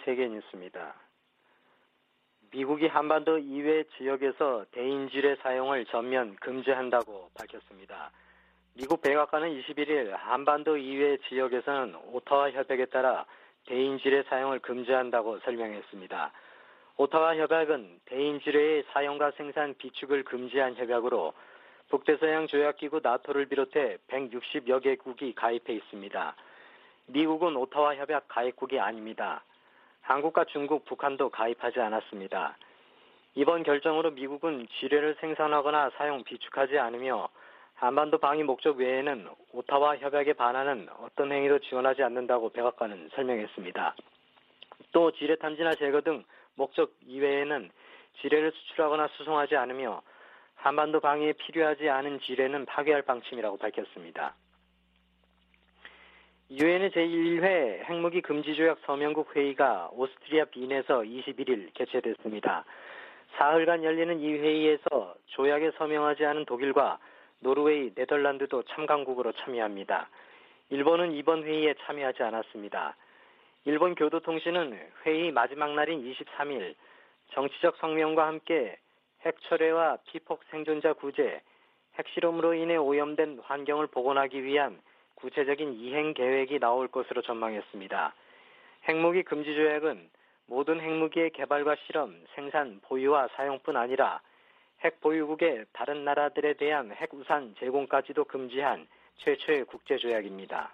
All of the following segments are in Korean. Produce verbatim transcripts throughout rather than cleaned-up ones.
세계뉴스입니다. 미국이 한반도 이외 지역에서 대인지뢰 사용을 전면 금지한다고 밝혔습니다. 미국 백악관은 이십일일 한반도 이외 지역에서는 오타와 협약에 따라 대인지뢰 사용을 금지한다고 설명했습니다. 오타와 협약은 대인지뢰의 사용과 생산 비축을 금지한 협약으로 북대서양 조약기구 나토를 비롯해 백육십여 개국이 가입해 있습니다. 미국은 오타와 협약 가입국이 아닙니다. 한국과 중국, 북한도 가입하지 않았습니다. 이번 결정으로 미국은 지뢰를 생산하거나 사용, 비축하지 않으며 한반도 방위 목적 외에는 오타와 협약에 반하는 어떤 행위도 지원하지 않는다고 백악관은 설명했습니다. 또 지뢰 탐지나 제거 등 목적 이외에는 지뢰를 수출하거나 수송하지 않으며 한반도 방위에 필요하지 않은 지뢰는 파괴할 방침이라고 밝혔습니다. 유엔의 제일 회 핵무기 금지 조약 서명국 회의가 오스트리아 빈에서 이십일일 개최됐습니다. 사흘간 열리는 이 회의에서 조약에 서명하지 않은 독일과 노르웨이, 네덜란드도 참가국으로 참여합니다. 일본은 이번 회의에 참여하지 않았습니다. 일본 교도통신은 회의 마지막 날인 이십삼일 정치적 성명과 함께 핵 철회와 피폭 생존자 구제, 핵실험으로 인해 오염된 환경을 복원하기 위한 구체적인 이행 계획이 나올 것으로 전망했습니다. 핵무기 금지 조약은 모든 핵무기의 개발과 실험, 생산, 보유와 사용뿐 아니라 핵 보유국의 다른 나라들에 대한 핵 우산 제공까지도 금지한 최초의 국제조약입니다.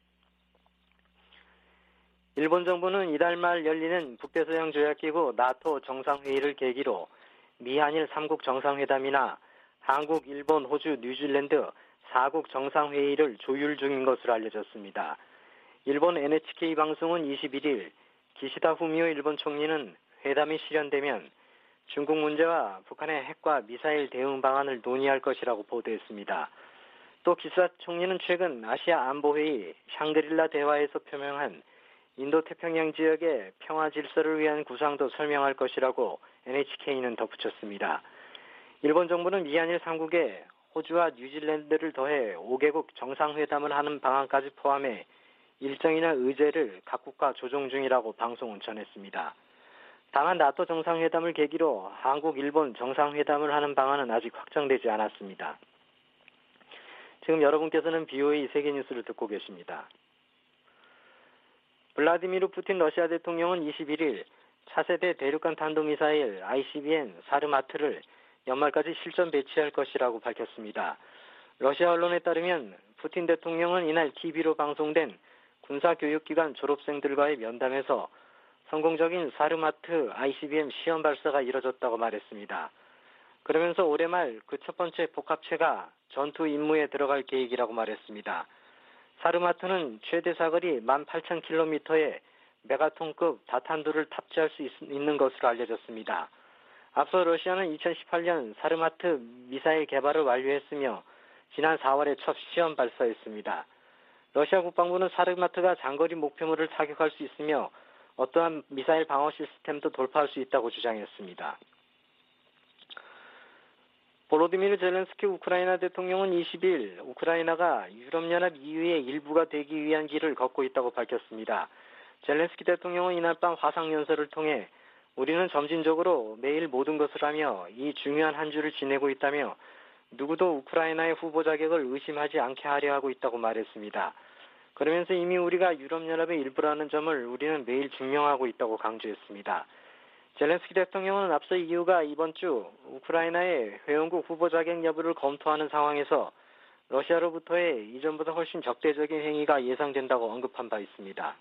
일본 정부는 이달 말 열리는 북대서양 조약기구 나토 정상회의를 계기로 미한일 삼국 정상회담이나 한국, 일본, 호주, 뉴질랜드 사국 정상회의를 조율 중인 것으로 알려졌습니다. 일본 엔에이치케이 방송은 이십일일 기시다 후미오 일본 총리는 회담이 실현되면 중국 문제와 북한의 핵과 미사일 대응 방안을 논의할 것이라고 보도했습니다. 또 기시다 총리는 최근 아시아 안보회의 샹그릴라 대화에서 표명한 인도태평양 지역의 평화 질서를 위한 구상도 설명할 것이라고 엔에이치케이는 덧붙였습니다. 일본 정부는 미한일 삼국에 호주와 뉴질랜드를 더해 오 개국 정상회담을 하는 방안까지 포함해 일정이나 의제를 각국과 조정 중이라고 방송은 전했습니다. 다만 나토 정상회담을 계기로 한국, 일본 정상회담을 하는 방안은 아직 확정되지 않았습니다. 지금 여러분께서는 비오에이 세계뉴스를 듣고 계십니다. 블라디미르 푸틴 러시아 대통령은 이십일일 차세대 대륙간 탄도미사일 아이씨비엠 사르마트를 연말까지 실전 배치할 것이라고 밝혔습니다. 러시아 언론에 따르면 푸틴 대통령은 이날 티비로 방송된 군사교육기관 졸업생들과의 면담에서 성공적인 사르마트 아이씨비엠 시험 발사가 이뤄졌다고 말했습니다. 그러면서 올해 말 그 첫 번째 복합체가 전투 임무에 들어갈 계획이라고 말했습니다. 사르마트는 최대 사거리 만 팔천 킬로미터의 메가톤급 다탄두를 탑재할 수 있, 있는 것으로 알려졌습니다. 앞서 러시아는 이천십팔년 사르마트 미사일 개발을 완료했으며 지난 사월에 첫 시험 발사했습니다. 러시아 국방부는 사르마트가 장거리 목표물을 타격할 수 있으며 어떠한 미사일 방어 시스템도 돌파할 수 있다고 주장했습니다. 보로디미르 젤렌스키 우크라이나 대통령은 이십일 우크라이나가 유럽연합 이유의 일부가 되기 위한 길을 걷고 있다고 밝혔습니다. 젤렌스키 대통령은 이날 밤 화상연설을 통해 우리는 점진적으로 매일 모든 것을 하며 이 중요한 한 주를 지내고 있다며 누구도 우크라이나의 후보 자격을 의심하지 않게 하려 하고 있다고 말했습니다. 그러면서 이미 우리가 유럽연합의 일부라는 점을 우리는 매일 증명하고 있다고 강조했습니다. 젤렌스키 대통령은 앞서 이유가 이번 주 우크라이나의 회원국 후보 자격 여부를 검토하는 상황에서 러시아로부터의 이전보다 훨씬 적대적인 행위가 예상된다고 언급한 바 있습니다.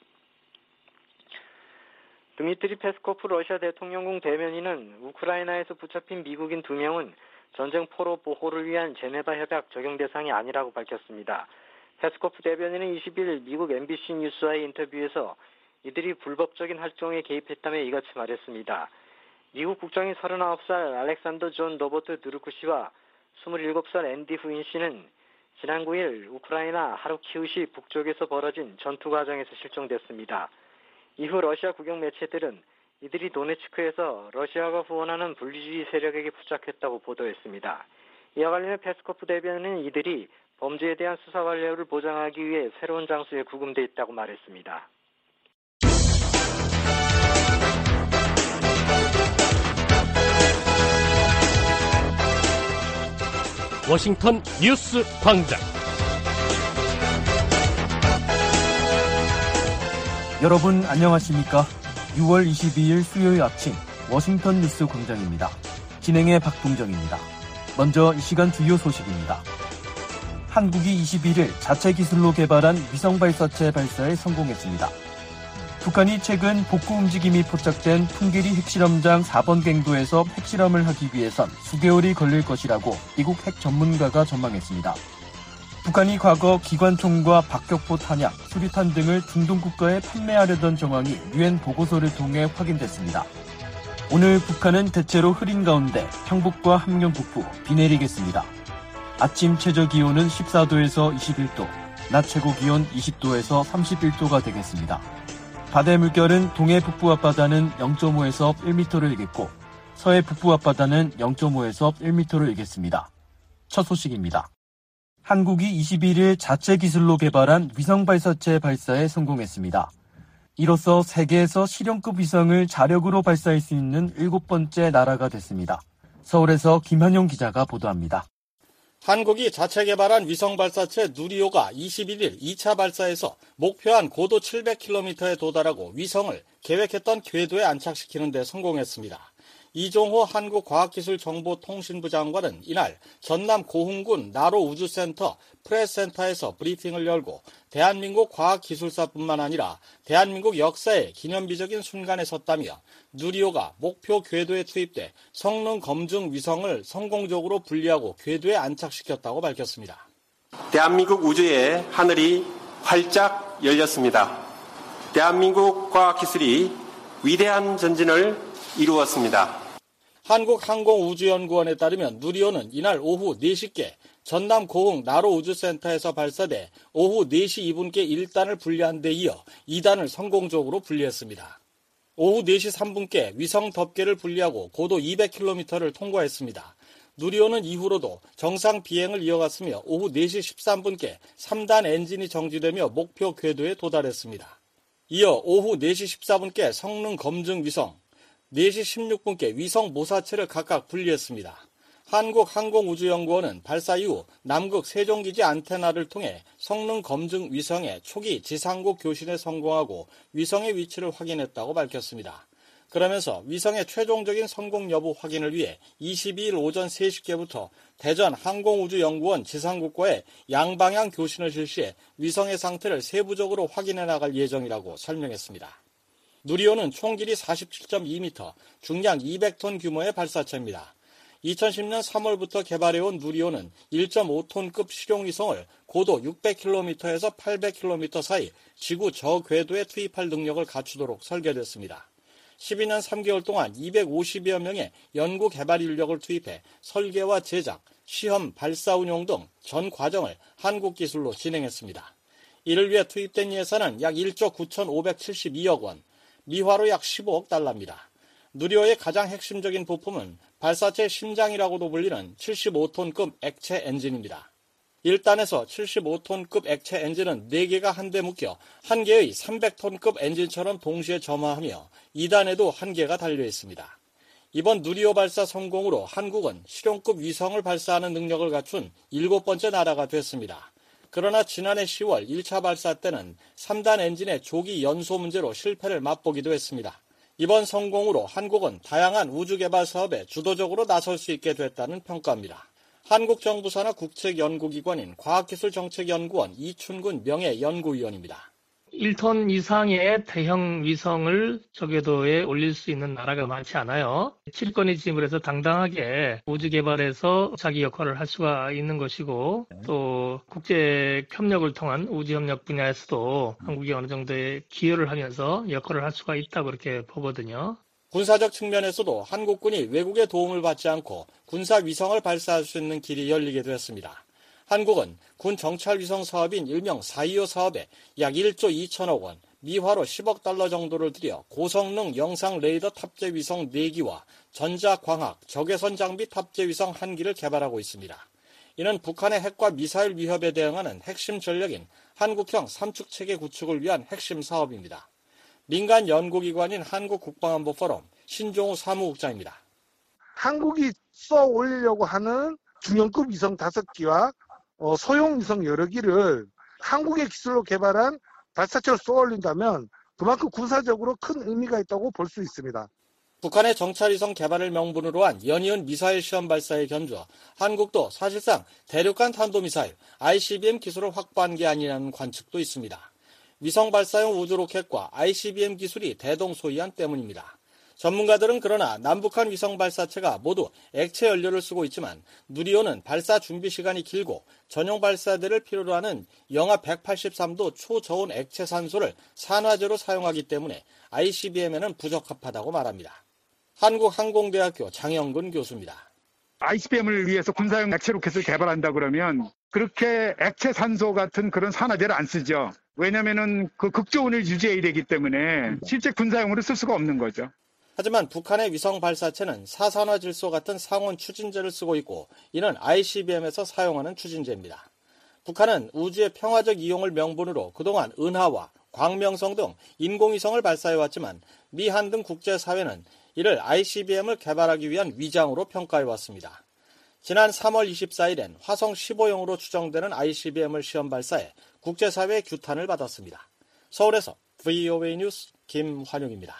드미트리 페스코프 러시아 대통령궁 대변인은 우크라이나에서 붙잡힌 미국인 두 명은 전쟁 포로 보호를 위한 제네바 협약 적용 대상이 아니라고 밝혔습니다. 페스코프 대변인은 이십일 미국 엠비씨 뉴스와의 인터뷰에서 이들이 불법적인 활동에 개입했다며 이같이 말했습니다. 미국 국장인 서른아홉 살 알렉산더 존 로버트 드루크 씨와 스물일곱 살 앤디 후인 씨는 지난 구일 우크라이나 하루키우시 북쪽에서 벌어진 전투 과정에서 실종됐습니다. 이후 러시아 국영 매체들은 이들이 도네츠크에서 러시아가 후원하는 분리주의 세력에게 붙잡혔다고 보도했습니다. 이와 관련해 페스코프 대변인은 이들이 범죄에 대한 수사 완료를 보장하기 위해 새로운 장소에 구금돼 있다고 말했습니다. 워싱턴 뉴스 광장. 여러분 안녕하십니까? 유월 이십이일 수요일 아침 워싱턴 뉴스 광장입니다. 진행의 박동정입니다. 먼저 이 시간 주요 소식입니다. 한국이 이십일일 자체 기술로 개발한 위성 발사체 발사에 성공했습니다. 북한이 최근 복구 움직임이 포착된 풍계리 핵실험장 사 번 갱도에서 핵실험을 하기 위해선 수개월이 걸릴 것이라고 미국 핵 전문가가 전망했습니다. 북한이 과거 기관총과 박격포 탄약, 수리탄 등을 중동 국가에 판매하려던 정황이 유엔 보고서를 통해 확인됐습니다. 오늘 북한은 대체로 흐린 가운데 평북과 함경 북부 비 내리겠습니다. 아침 최저기온은 십사도에서 이십일도, 낮 최고기온 이십도에서 삼십일도가 되겠습니다. 바다의 물결은 동해 북부 앞바다는 영점오에서 일 미터를 일겠고 서해 북부 앞바다는 영점오에서 일 미터를 일겠습니다. 첫 소식입니다. 한국이 이십일일 자체 기술로 개발한 위성 발사체 발사에 성공했습니다. 이로써 세계에서 실용급 위성을 자력으로 발사할 수 있는 일곱 번째 나라가 됐습니다. 서울에서 김한용 기자가 보도합니다. 한국이 자체 개발한 위성 발사체 누리호가 이십일일 이 차 발사에서 목표한 고도 칠백 킬로미터에 도달하고 위성을 계획했던 궤도에 안착시키는 데 성공했습니다. 이종호 한국과학기술정보통신부 장관은 이날 전남 고흥군 나로 우주센터 프레스센터에서 브리핑을 열고 대한민국 과학기술사뿐만 아니라 대한민국 역사의 기념비적인 순간에 섰다며 누리호가 목표 궤도에 투입돼 성능 검증 위성을 성공적으로 분리하고 궤도에 안착시켰다고 밝혔습니다. 대한민국 우주의 하늘이 활짝 열렸습니다. 대한민국 과학기술이 위대한 전진을 이루었습니다. 한국항공우주연구원에 따르면 누리호는 이날 오후 네시께 전남 고흥 나로 우주센터에서 발사돼 오후 네시 이분께 일 단을 분리한 데 이어 이 단을 성공적으로 분리했습니다. 오후 네시 삼분께 위성 덮개를 분리하고 고도 이백 킬로미터를 통과했습니다. 누리호는 이후로도 정상 비행을 이어갔으며 오후 네시 십삼분께 삼 단 엔진이 정지되며 목표 궤도에 도달했습니다. 이어 오후 네시 십사분께 성능 검증 위성, 네시 십육분께 위성 모사체를 각각 분리했습니다. 한국항공우주연구원은 발사 이후 남극 세종기지 안테나를 통해 성능 검증 위성의 초기 지상국 교신에 성공하고 위성의 위치를 확인했다고 밝혔습니다. 그러면서 위성의 최종적인 성공 여부 확인을 위해 이십이일 오전 세시께부터 대전 항공우주연구원 지상국과의 양방향 교신을 실시해 위성의 상태를 세부적으로 확인해 나갈 예정이라고 설명했습니다. 누리호는 총 길이 사십칠 점 이 미터, 중량 이백 톤 규모의 발사체입니다. 이천십년 삼월부터 개발해온 누리호는 일 점 오 톤급 실용위성을 고도 육백 킬로미터에서 팔백 킬로미터 사이 지구 저궤도에 투입할 능력을 갖추도록 설계됐습니다. 십이년 삼 개월 동안 이백오십여 명의 연구 개발 인력을 투입해 설계와 제작, 시험, 발사 운용 등 전 과정을 한국 기술로 진행했습니다. 이를 위해 투입된 예산은 약 일조 구천오백칠십이억 원, 미화로 약 십오억 달러입니다. 누리호의 가장 핵심적인 부품은 발사체 심장이라고도 불리는 칠십오 톤급 액체 엔진입니다. 일 단에서 칠십오 톤급 액체 엔진은 네 개가 한데 묶여 한 개의 삼백 톤급 엔진처럼 동시에 점화하며 이 단에도 한 개가 달려 있습니다. 이번 누리호 발사 성공으로 한국은 실용급 위성을 발사하는 능력을 갖춘 일곱 번째 나라가 됐습니다. 그러나 지난해 시월 일 차 발사 때는 삼 단 엔진의 조기 연소 문제로 실패를 맛보기도 했습니다. 이번 성공으로 한국은 다양한 우주 개발 사업에 주도적으로 나설 수 있게 됐다는 평가입니다. 한국 정부 산하 국책연구기관인 과학기술정책연구원 이춘근 명예연구위원입니다. 일 톤 이상의 대형 위성을 저궤도에 올릴 수 있는 나라가 많지 않아요. 칠권이 지임을 해서 당당하게 우주 개발에서 자기 역할을 할 수가 있는 것이고 또 국제 협력을 통한 우주 협력 분야에서도 한국이 어느 정도의 기여를 하면서 역할을 할 수가 있다고 그렇게 보거든요. 군사적 측면에서도 한국군이 외국의 도움을 받지 않고 군사 위성을 발사할 수 있는 길이 열리게 되었습니다. 한국은 군 정찰 위성 사업인 일명 사이오 사업에 약 일조 이천억 원, 미화로 십억 달러 정도를 들여 고성능 영상 레이더 탑재 위성 네 기와 전자광학, 적외선 장비 탑재 위성 한 기를 개발하고 있습니다. 이는 북한의 핵과 미사일 위협에 대응하는 핵심 전력인 한국형 삼축체계 구축을 위한 핵심 사업입니다. 민간 연구기관인 한국국방안보포럼 신종우 사무국장입니다. 한국이 써 올리려고 하는 중형급 위성 다섯 기와 어, 소형 위성 여러 기를 한국의 기술로 개발한 발사체로 쏘아올린다면 그만큼 군사적으로 큰 의미가 있다고 볼 수 있습니다. 북한의 정찰위성 개발을 명분으로 한 연이은 미사일 시험 발사에 견주어 한국도 사실상 대륙간 탄도미사일 아이씨비엠 기술을 확보한 게 아니라는 관측도 있습니다. 위성 발사용 우주로켓과 아이씨비엠 기술이 대동소이한 때문입니다. 전문가들은 그러나 남북한 위성 발사체가 모두 액체 연료를 쓰고 있지만 누리호는 발사 준비 시간이 길고 전용 발사대를 필요로 하는 영하 백팔십삼 도 초저온 액체 산소를 산화제로 사용하기 때문에 아이씨비엠에는 부적합하다고 말합니다. 한국항공대학교 장영근 교수입니다. 아이씨비엠을 위해서 군사용 액체 로켓을 개발한다 그러면 그렇게 액체 산소 같은 그런 산화제를 안 쓰죠. 왜냐면은 그 극저온을 유지해야 되기 때문에 실제 군사용으로 쓸 수가 없는 거죠. 하지만 북한의 위성 발사체는 사산화질소 같은 상온 추진제를 쓰고 있고 이는 아이씨비엠에서 사용하는 추진제입니다. 북한은 우주의 평화적 이용을 명분으로 그동안 은하와 광명성 등 인공위성을 발사해왔지만 미한 등 국제사회는 이를 아이씨비엠을 개발하기 위한 위장으로 평가해왔습니다. 지난 삼월 이십사일엔 화성 십오형으로 추정되는 아이씨비엠을 시험 발사해 국제사회의 규탄을 받았습니다. 서울에서 브이오에이 뉴스 김환용입니다.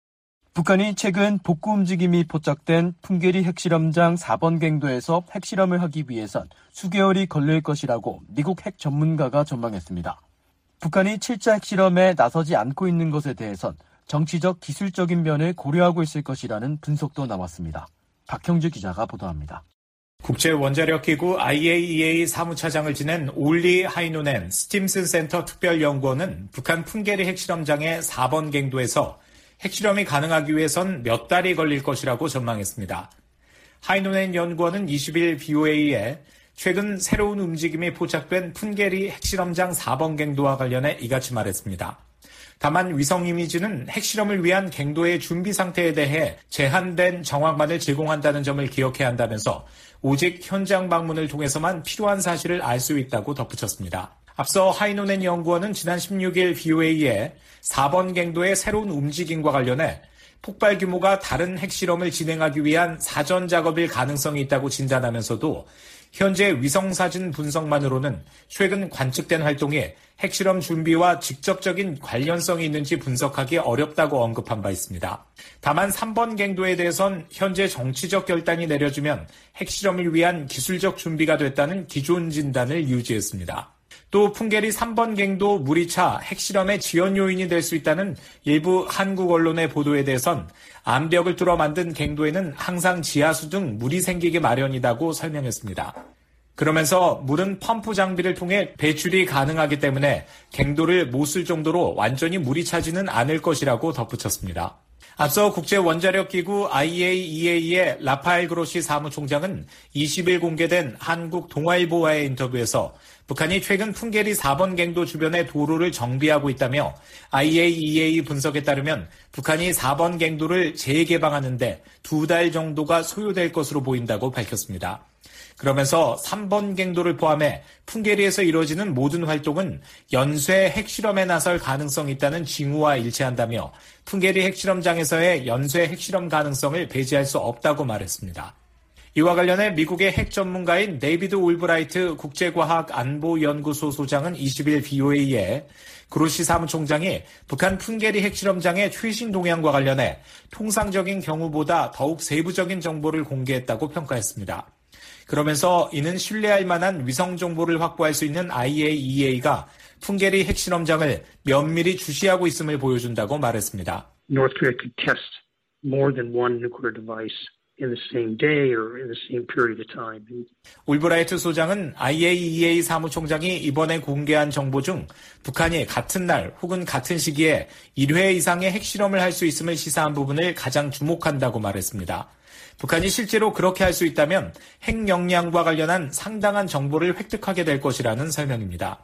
북한이 최근 복구 움직임이 포착된 풍계리 핵실험장 사 번 갱도에서 핵실험을 하기 위해선 수개월이 걸릴 것이라고 미국 핵 전문가가 전망했습니다. 북한이 칠 차 핵실험에 나서지 않고 있는 것에 대해선 정치적 기술적인 면을 고려하고 있을 것이라는 분석도 나왔습니다. 박형주 기자가 보도합니다. 국제원자력기구 아이에이이에이 사무차장을 지낸 올리 하이노넨 스팀슨 센터 특별연구원은 북한 풍계리 핵실험장의 사 번 갱도에서 핵실험이 가능하기 위해선 몇 달이 걸릴 것이라고 전망했습니다. 하이노넨 연구원은 이십일 비오에이에 최근 새로운 움직임이 포착된 풍계리 핵실험장 사 번 갱도와 관련해 이같이 말했습니다. 다만 위성 이미지는 핵실험을 위한 갱도의 준비 상태에 대해 제한된 정황만을 제공한다는 점을 기억해야 한다면서 오직 현장 방문을 통해서만 필요한 사실을 알 수 있다고 덧붙였습니다. 앞서 하이노넨 연구원은 지난 십육일 비오에이에 사 번 갱도의 새로운 움직임과 관련해 폭발 규모가 다른 핵실험을 진행하기 위한 사전 작업일 가능성이 있다고 진단하면서도 현재 위성사진 분석만으로는 최근 관측된 활동이 핵실험 준비와 직접적인 관련성이 있는지 분석하기 어렵다고 언급한 바 있습니다. 다만 삼 번 갱도에 대해선 현재 정치적 결단이 내려지면 핵실험을 위한 기술적 준비가 됐다는 기존 진단을 유지했습니다. 또 풍계리 삼 번 갱도 물이차 핵실험의 지연 요인이 될 수 있다는 일부 한국 언론의 보도에 대해선 암벽을 뚫어 만든 갱도에는 항상 지하수 등 물이 생기기 마련이라고 설명했습니다. 그러면서 물은 펌프 장비를 통해 배출이 가능하기 때문에 갱도를 못 쓸 정도로 완전히 물이 차지는 않을 것이라고 덧붙였습니다. 앞서 국제원자력기구 아이에이이에이의 라파엘 그로시 사무총장은 이십일 공개된 한국 동아일보와의 인터뷰에서 북한이 최근 풍계리 사 번 갱도 주변의 도로를 정비하고 있다며 아이에이이에이 분석에 따르면 북한이 사 번 갱도를 재개방하는 데 두 달 정도가 소요될 것으로 보인다고 밝혔습니다. 그러면서 삼 번 갱도를 포함해 풍계리에서 이루어지는 모든 활동은 연쇄 핵실험에 나설 가능성이 있다는 징후와 일치한다며 풍계리 핵실험장에서의 연쇄 핵실험 가능성을 배제할 수 없다고 말했습니다. 이와 관련해 미국의 핵 전문가인 데이비드 올브라이트 국제과학안보연구소 소장은 이십일 비오에이에 그로시 사무총장이 북한 풍계리 핵실험장의 최신 동향과 관련해 통상적인 경우보다 더욱 세부적인 정보를 공개했다고 평가했습니다. 그러면서 이는 신뢰할 만한 위성 정보를 확보할 수 있는 아이에이이에이가 풍계리 핵실험장을 면밀히 주시하고 있음을 보여준다고 말했습니다. North Korea could test more than one nuclear device in the same day or in the same period of time. 올브라이트 소장은 아이에이이에이 사무총장이 이번에 공개한 정보 중 북한이 같은 날 혹은 같은 시기에 일 회 이상의 핵실험을 할 수 있음을 시사한 부분을 가장 주목한다고 말했습니다. 북한이 실제로 그렇게 할 수 있다면 핵 역량과 관련한 상당한 정보를 획득하게 될 것이라는 설명입니다.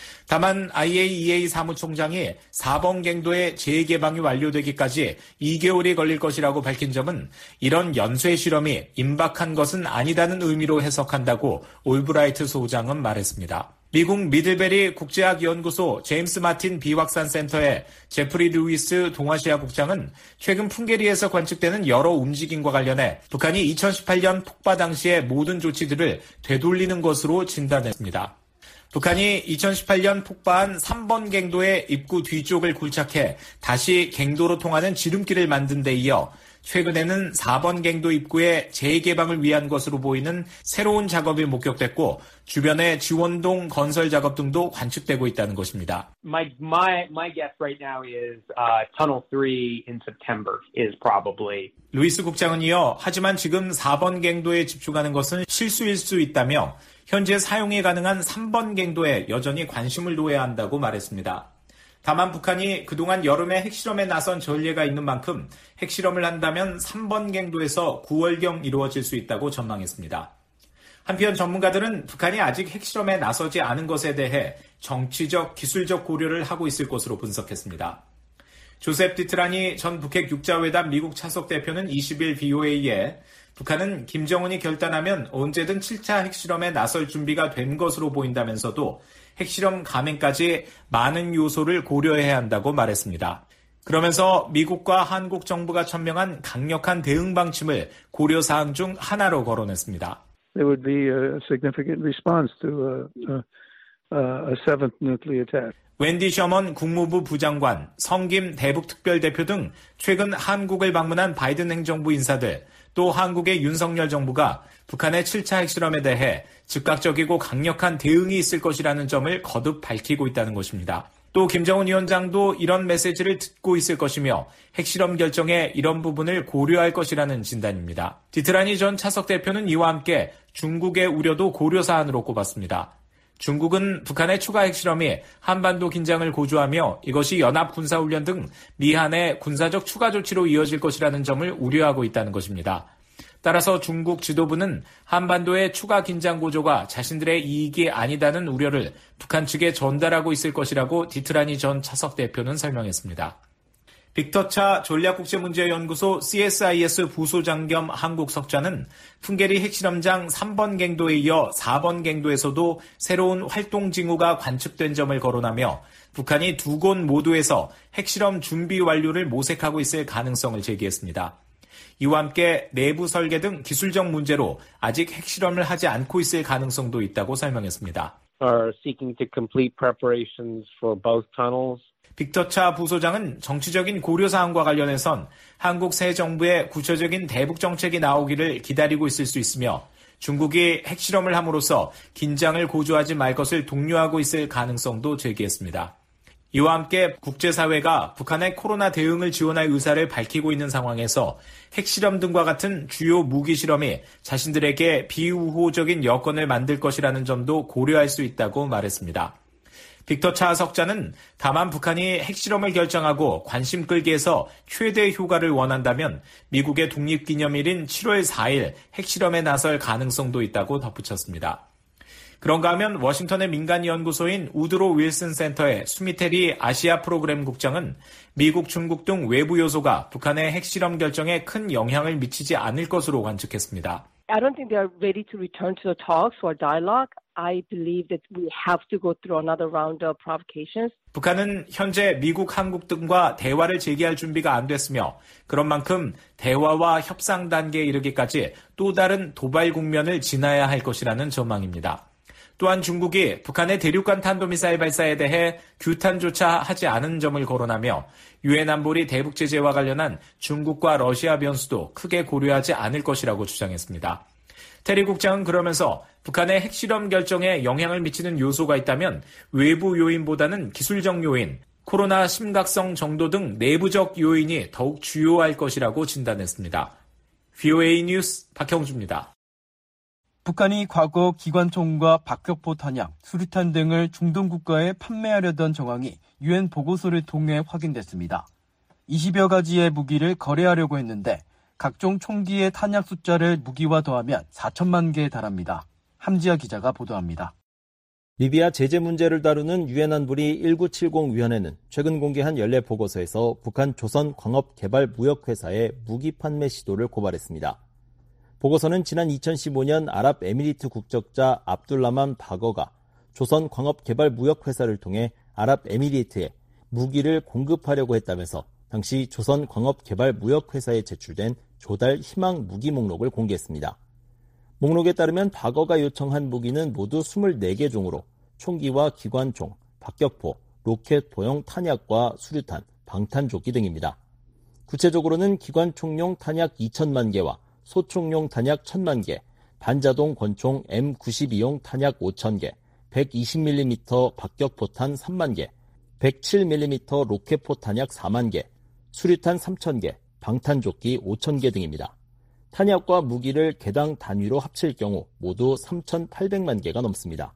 다만 아이에이이에이 사무총장이 사 번 갱도의 재개방이 완료되기까지 이 개월이 걸릴 것이라고 밝힌 점은 이런 연쇄 실험이 임박한 것은 아니다는 의미로 해석한다고 올브라이트 소장은 말했습니다. 미국 미들베리 국제학연구소 제임스 마틴 비확산 센터의 제프리 루이스 동아시아 국장은 최근 풍계리에서 관측되는 여러 움직임과 관련해 북한이 이천십팔 년 폭파 당시의 모든 조치들을 되돌리는 것으로 진단했습니다. 북한이 이천십팔 년 폭파한 삼 번 갱도의 입구 뒤쪽을 굴착해 다시 갱도로 통하는 지름길을 만든 데 이어 최근에는 사 번 갱도 입구의 재개방을 위한 것으로 보이는 새로운 작업이 목격됐고 주변의 지원동 건설 작업 등도 관측되고 있다는 것입니다. My my my guess right now is uh, Tunnel three in September is probably. 루이스 국장은 이어 하지만 지금 사 번 갱도에 집중하는 것은 실수일 수 있다며 현재 사용이 가능한 삼 번 갱도에 여전히 관심을 둬야 한다고 말했습니다. 다만 북한이 그동안 여름에 핵실험에 나선 전례가 있는 만큼 핵실험을 한다면 삼 번 갱도에서 구월경 이루어질 수 있다고 전망했습니다. 한편 전문가들은 북한이 아직 핵실험에 나서지 않은 것에 대해 정치적, 기술적 고려를 하고 있을 것으로 분석했습니다. 조셉 디트라니 전 북핵 육자회담 미국 차석 대표는 이십 일 브이오에이에 북한은 김정은이 결단하면 언제든 칠 차 핵실험에 나설 준비가 된 것으로 보인다면서도 핵실험 감행까지 많은 요소를 고려해야 한다고 말했습니다. 그러면서 미국과 한국 정부가 천명한 강력한 대응 방침을 고려사항 중 하나로 거론했습니다. There would be a significant response to a, a, a seventh nuclear attack. 웬디 셔먼 국무부 부장관, 성김 대북특별대표 등 최근 한국을 방문한 바이든 행정부 인사들, 또 한국의 윤석열 정부가 북한의 칠 차 핵실험에 대해 즉각적이고 강력한 대응이 있을 것이라는 점을 거듭 밝히고 있다는 것입니다. 또 김정은 위원장도 이런 메시지를 듣고 있을 것이며 핵실험 결정에 이런 부분을 고려할 것이라는 진단입니다. 디트라니 전 차석 대표는 이와 함께 중국의 우려도 고려사안으로 꼽았습니다. 중국은 북한의 추가 핵실험이 한반도 긴장을 고조하며 이것이 연합군사훈련 등 미한의 군사적 추가 조치로 이어질 것이라는 점을 우려하고 있다는 것입니다. 따라서 중국 지도부는 한반도의 추가 긴장 고조가 자신들의 이익이 아니다는 우려를 북한 측에 전달하고 있을 것이라고 디트라니 전 차석 대표는 설명했습니다. 빅터차 전략국제문제연구소 씨에스아이에스 부소장 겸 한국 석좌는 풍계리 핵실험장 삼 번 갱도에 이어 사 번 갱도에서도 새로운 활동 징후가 관측된 점을 거론하며 북한이 두 곳 모두에서 핵실험 준비 완료를 모색하고 있을 가능성을 제기했습니다. 이와 함께 내부 설계 등 기술적 문제로 아직 핵실험을 하지 않고 있을 가능성도 있다고 설명했습니다. Are seeking to complete preparations for both tunnels. 빅터차 부소장은 정치적인 고려사항과 관련해선 한국 새 정부의 구체적인 대북 정책이 나오기를 기다리고 있을 수 있으며 중국이 핵실험을 함으로써 긴장을 고조하지 말 것을 독려하고 있을 가능성도 제기했습니다. 이와 함께 국제사회가 북한의 코로나 대응을 지원할 의사를 밝히고 있는 상황에서 핵실험 등과 같은 주요 무기 실험이 자신들에게 비우호적인 여건을 만들 것이라는 점도 고려할 수 있다고 말했습니다. 빅터차 석자는 다만 북한이 핵실험을 결정하고 관심 끌기에서 최대 효과를 원한다면 미국의 독립기념일인 칠월 사일 핵실험에 나설 가능성도 있다고 덧붙였습니다. 그런가 하면 워싱턴의 민간연구소인 우드로 윌슨 센터의 수미테리 아시아 프로그램 국장은 미국, 중국 등 외부 요소가 북한의 핵실험 결정에 큰 영향을 미치지 않을 것으로 관측했습니다. I don't think they are ready to return to the talks or dialogue. I believe that we have to go through another round of provocations. 북한은 현재 미국, 한국 등과 대화를 재개할 준비가 안 됐으며 그런 만큼 대화와 협상 단계에 이르기까지 또 다른 도발 국면을 지나야 할 것이라는 전망입니다. 또한 중국이 북한의 대륙간 탄도미사일 발사에 대해 규탄조차 하지 않은 점을 거론하며 유엔 안보리 대북 제재와 관련한 중국과 러시아 변수도 크게 고려하지 않을 것이라고 주장했습니다. 테리 국장은 그러면서 북한의 핵실험 결정에 영향을 미치는 요소가 있다면 외부 요인보다는 기술적 요인, 코로나 심각성 정도 등 내부적 요인이 더욱 주요할 것이라고 진단했습니다. 브이오에이 뉴스 박형주입니다. 북한이 과거 기관총과 박격포 탄약, 수류탄 등을 중동 국가에 판매하려던 정황이 유엔 보고서를 통해 확인됐습니다. 이십여 가지의 무기를 거래하려고 했는데 각종 총기의 탄약 숫자를 무기와 더하면 사천만 개에 달합니다. 함지아 기자가 보도합니다. 리비아 제재 문제를 다루는 유엔 안보리 천구백칠십 위원회는 최근 공개한 연례 보고서에서 북한 조선광업개발무역회사의 무기 판매 시도를 고발했습니다. 보고서는 지난 이천십오 년 아랍에미리트 국적자 압둘라만 바거가 조선광업개발무역회사를 통해 아랍에미리트에 무기를 공급하려고 했다면서 당시 조선광업개발무역회사에 제출된 조달 희망 무기 목록을 공개했습니다. 목록에 따르면 박어가 요청한 무기는 모두 이십사 개 종으로 총기와 기관총, 박격포, 로켓포용 탄약과 수류탄, 방탄조끼 등입니다. 구체적으로는 기관총용 탄약 이천만 개와 소총용 탄약 천만 개, 반자동 권총 엠 구십이용 탄약 오천 개, 백이십 밀리미터 박격포탄 삼만 개, 백칠 밀리미터 로켓포 탄약 사만 개, 수류탄 삼천 개, 방탄조끼 오천 개 등입니다. 탄약과 무기를 개당 단위로 합칠 경우 모두 삼천팔백만 개가 넘습니다.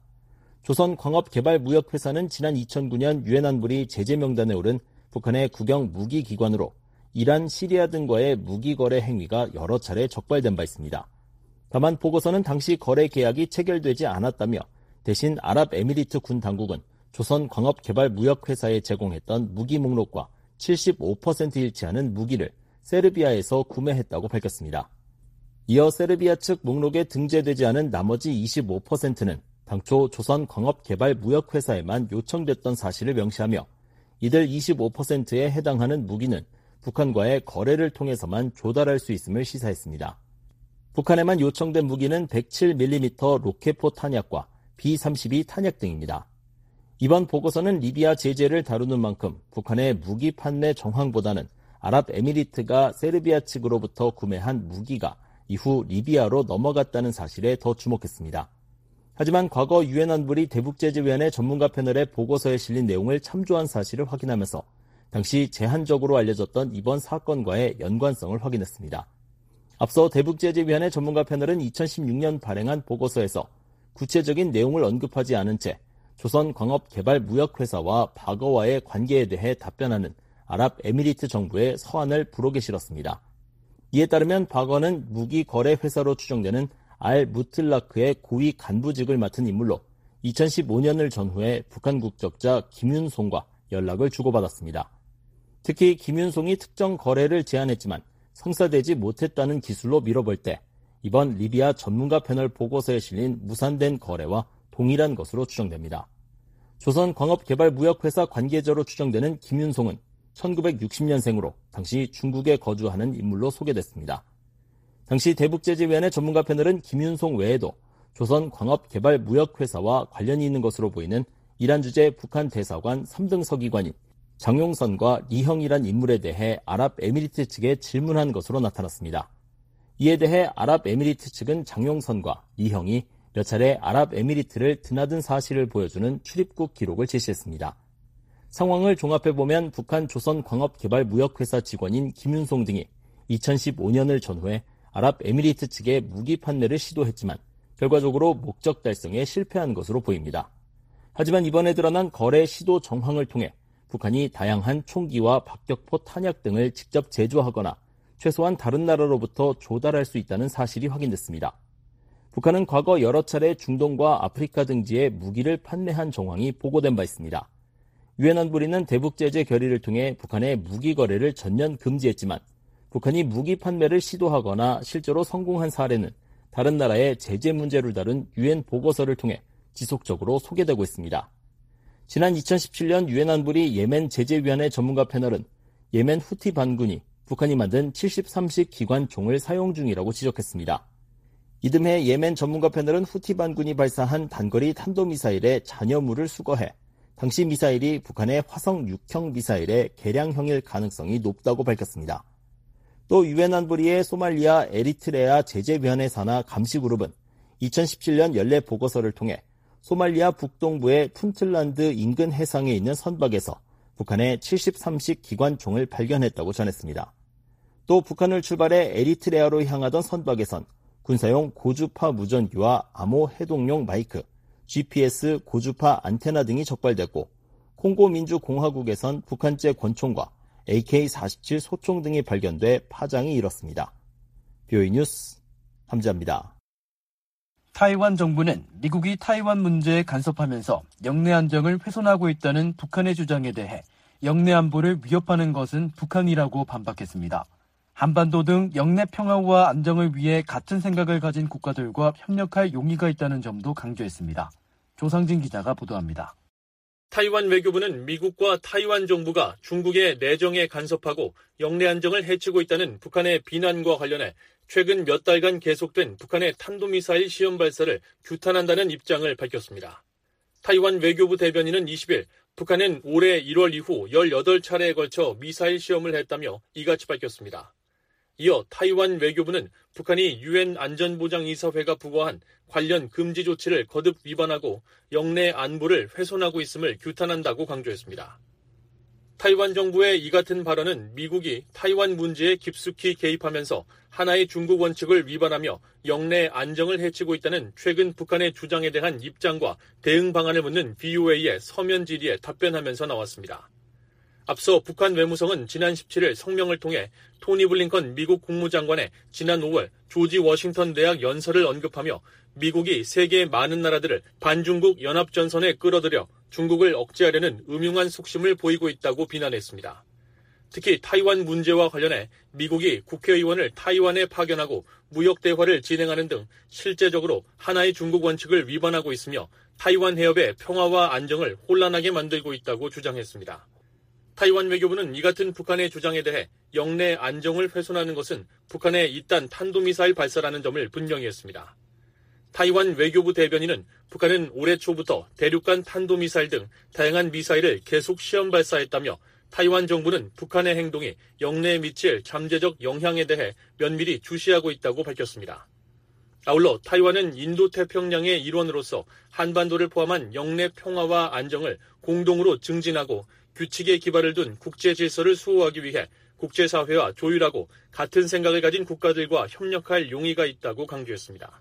조선광업개발무역회사는 지난 이천구 년 유엔 안보리 제재 명단에 오른 북한의 국영 무기기관으로 이란, 시리아 등과의 무기거래 행위가 여러 차례 적발된 바 있습니다. 다만 보고서는 당시 거래 계약이 체결되지 않았다며 대신 아랍에미리트 군 당국은 조선광업개발무역회사에 제공했던 무기 목록과 칠십오 퍼센트 일치하는 무기를 세르비아에서 구매했다고 밝혔습니다. 이어 세르비아 측 목록에 등재되지 않은 나머지 이십오 퍼센트는 당초 조선광업개발무역회사에만 요청됐던 사실을 명시하며 이들 이십오 퍼센트에 해당하는 무기는 북한과의 거래를 통해서만 조달할 수 있음을 시사했습니다. 북한에만 요청된 무기는 백칠 밀리미터 로켓포 탄약과 비 삼십이 탄약 등입니다. 이번 보고서는 리비아 제재를 다루는 만큼 북한의 무기 판매 정황보다는 아랍에미리트가 세르비아 측으로부터 구매한 무기가 이후 리비아로 넘어갔다는 사실에 더 주목했습니다. 하지만 과거 유엔 안보리 대북제재위원회 전문가 패널의 보고서에 실린 내용을 참조한 사실을 확인하면서 당시 제한적으로 알려졌던 이번 사건과의 연관성을 확인했습니다. 앞서 대북제재위원회 전문가 패널은 이천십육 년 발행한 보고서에서 구체적인 내용을 언급하지 않은 채 조선광업개발무역회사와 박어와의 관계에 대해 답변하는 아랍에미리트 정부의 서한을 부록에 실었습니다. 이에 따르면 박어는 무기거래회사로 추정되는 알 무틀라크의 고위 간부직을 맡은 인물로 이천십오 년을 전후해 북한 국적자 김윤송과 연락을 주고받았습니다. 특히 김윤송이 특정 거래를 제안했지만 성사되지 못했다는 기술로 밀어볼 때 이번 리비아 전문가 패널 보고서에 실린 무산된 거래와 동일한 것으로 추정됩니다. 조선광업개발무역회사 관계자로 추정되는 김윤송은 천구백육십 년생으로 당시 중국에 거주하는 인물로 소개됐습니다. 당시 대북제재위원회 전문가 패널은 김윤송 외에도 조선광업개발무역회사와 관련이 있는 것으로 보이는 이란 주재 북한 대사관 삼 등 서기관인 장용선과 리형이란 인물에 대해 아랍에미리트 측에 질문한 것으로 나타났습니다. 이에 대해 아랍에미리트 측은 장용선과 리형이 몇 차례 아랍에미리트를 드나든 사실을 보여주는 출입국 기록을 제시했습니다. 상황을 종합해보면 북한 조선광업개발무역회사 직원인 김윤송 등이 이천십오 년을 전후해 아랍에미리트 측에 무기 판매를 시도했지만 결과적으로 목적 달성에 실패한 것으로 보입니다. 하지만 이번에 드러난 거래 시도 정황을 통해 북한이 다양한 총기와 박격포 탄약 등을 직접 제조하거나 최소한 다른 나라로부터 조달할 수 있다는 사실이 확인됐습니다. 북한은 과거 여러 차례 중동과 아프리카 등지에 무기를 판매한 정황이 보고된 바 있습니다. 유엔 안보리는 대북제재 결의를 통해 북한의 무기 거래를 전면 금지했지만 북한이 무기 판매를 시도하거나 실제로 성공한 사례는 다른 나라의 제재 문제를 다룬 유엔 보고서를 통해 지속적으로 소개되고 있습니다. 지난 이천십칠 년 유엔 안보리 예멘 제재위원회 전문가 패널은 예멘 후티 반군이 북한이 만든 칠십삼 식 기관총을 사용 중이라고 지적했습니다. 이듬해 예멘 전문가 패널은 후티 반군이 발사한 단거리 탄도미사일의 잔여물을 수거해 당시 미사일이 북한의 화성 육 형 미사일의 개량형일 가능성이 높다고 밝혔습니다. 또 유엔 안보리의 소말리아 에리트레아 제재위원회 산하 감시그룹은 이천십칠 년 연례 보고서를 통해 소말리아 북동부의 푼틀란드 인근 해상에 있는 선박에서 북한의 칠십삼 식 기관총을 발견했다고 전했습니다. 또 북한을 출발해 에리트레아로 향하던 선박에선 군사용 고주파 무전기와 암호 해독용 마이크, 지피에스 고주파 안테나 등이 적발됐고 콩고 민주공화국에선 북한제 권총과 에이케이 사십칠 소총 등이 발견돼 파장이 일었습니다. 비오이 뉴스 함지아입니다. 타이완 정부는 미국이 타이완 문제에 간섭하면서 영내 안정을 훼손하고 있다는 북한의 주장에 대해 영내 안보를 위협하는 것은 북한이라고 반박했습니다. 한반도 등 영내 평화와 안정을 위해 같은 생각을 가진 국가들과 협력할 용의가 있다는 점도 강조했습니다. 조상진 기자가 보도합니다. 타이완 외교부는 미국과 타이완 정부가 중국의 내정에 간섭하고 영내 안정을 해치고 있다는 북한의 비난과 관련해 최근 몇 달간 계속된 북한의 탄도미사일 시험 발사를 규탄한다는 입장을 밝혔습니다. 타이완 외교부 대변인은 이십 일 북한은 올해 일월 이후 열여덟 차례에 걸쳐 미사일 시험을 했다며 이같이 밝혔습니다. 이어 타이완 외교부는 북한이 유엔 안전보장이사회가 부과한 관련 금지 조치를 거듭 위반하고 영내 안보를 훼손하고 있음을 규탄한다고 강조했습니다. 타이완 정부의 이 같은 발언은 미국이 타이완 문제에 깊숙이 개입하면서 하나의 중국 원칙을 위반하며 영내 안정을 해치고 있다는 최근 북한의 주장에 대한 입장과 대응 방안을 묻는 브이오에이의 서면 질의에 답변하면서 나왔습니다. 앞서 북한 외무성은 지난 십칠 일 성명을 통해 토니 블링컨 미국 국무장관의 지난 오월 조지 워싱턴 대학 연설을 언급하며 미국이 세계의 많은 나라들을 반중국 연합전선에 끌어들여 중국을 억제하려는 음흉한 속심을 보이고 있다고 비난했습니다. 특히 타이완 문제와 관련해 미국이 국회의원을 타이완에 파견하고 무역 대화를 진행하는 등 실제적으로 하나의 중국 원칙을 위반하고 있으며 타이완 해협의 평화와 안정을 혼란하게 만들고 있다고 주장했습니다. 타이완 외교부는 이 같은 북한의 주장에 대해 영내 안정을 훼손하는 것은 북한의 잇단 탄도미사일 발사라는 점을 분명히 했습니다. 타이완 외교부 대변인은 북한은 올해 초부터 대륙간 탄도미사일 등 다양한 미사일을 계속 시험 발사했다며 타이완 정부는 북한의 행동이 영내에 미칠 잠재적 영향에 대해 면밀히 주시하고 있다고 밝혔습니다. 아울러 타이완은 인도태평양의 일원으로서 한반도를 포함한 영내 평화와 안정을 공동으로 증진하고 규칙에 기반을 둔 국제 질서를 수호하기 위해 국제사회와 조율하고 같은 생각을 가진 국가들과 협력할 용의가 있다고 강조했습니다.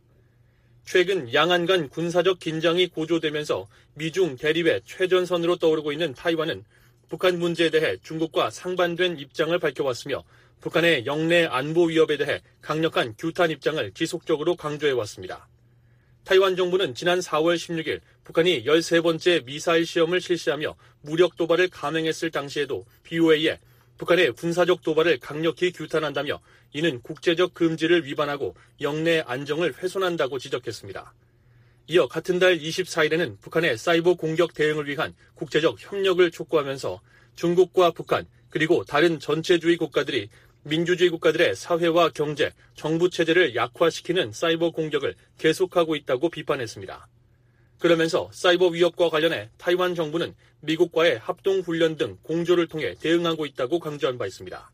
최근 양안 간 군사적 긴장이 고조되면서 미중 대립의 최전선으로 떠오르고 있는 타이완은 북한 문제에 대해 중국과 상반된 입장을 밝혀왔으며 북한의 영내 안보 위협에 대해 강력한 규탄 입장을 지속적으로 강조해왔습니다. 타이완 정부는 지난 사월 십육일 북한이 열세 번째 미사일 시험을 실시하며 무력 도발을 감행했을 당시에도 브이오에이에 북한의 군사적 도발을 강력히 규탄한다며 이는 국제적 금지를 위반하고 영내 안정을 훼손한다고 지적했습니다. 이어 같은 달 이십사일에는 북한의 사이버 공격 대응을 위한 국제적 협력을 촉구하면서 중국과 북한 그리고 다른 전체주의 국가들이 민주주의 국가들의 사회와 경제, 정부 체제를 약화시키는 사이버 공격을 계속하고 있다고 비판했습니다. 그러면서 사이버 위협과 관련해 타이완 정부는 미국과의 합동훈련 등 공조를 통해 대응하고 있다고 강조한 바 있습니다.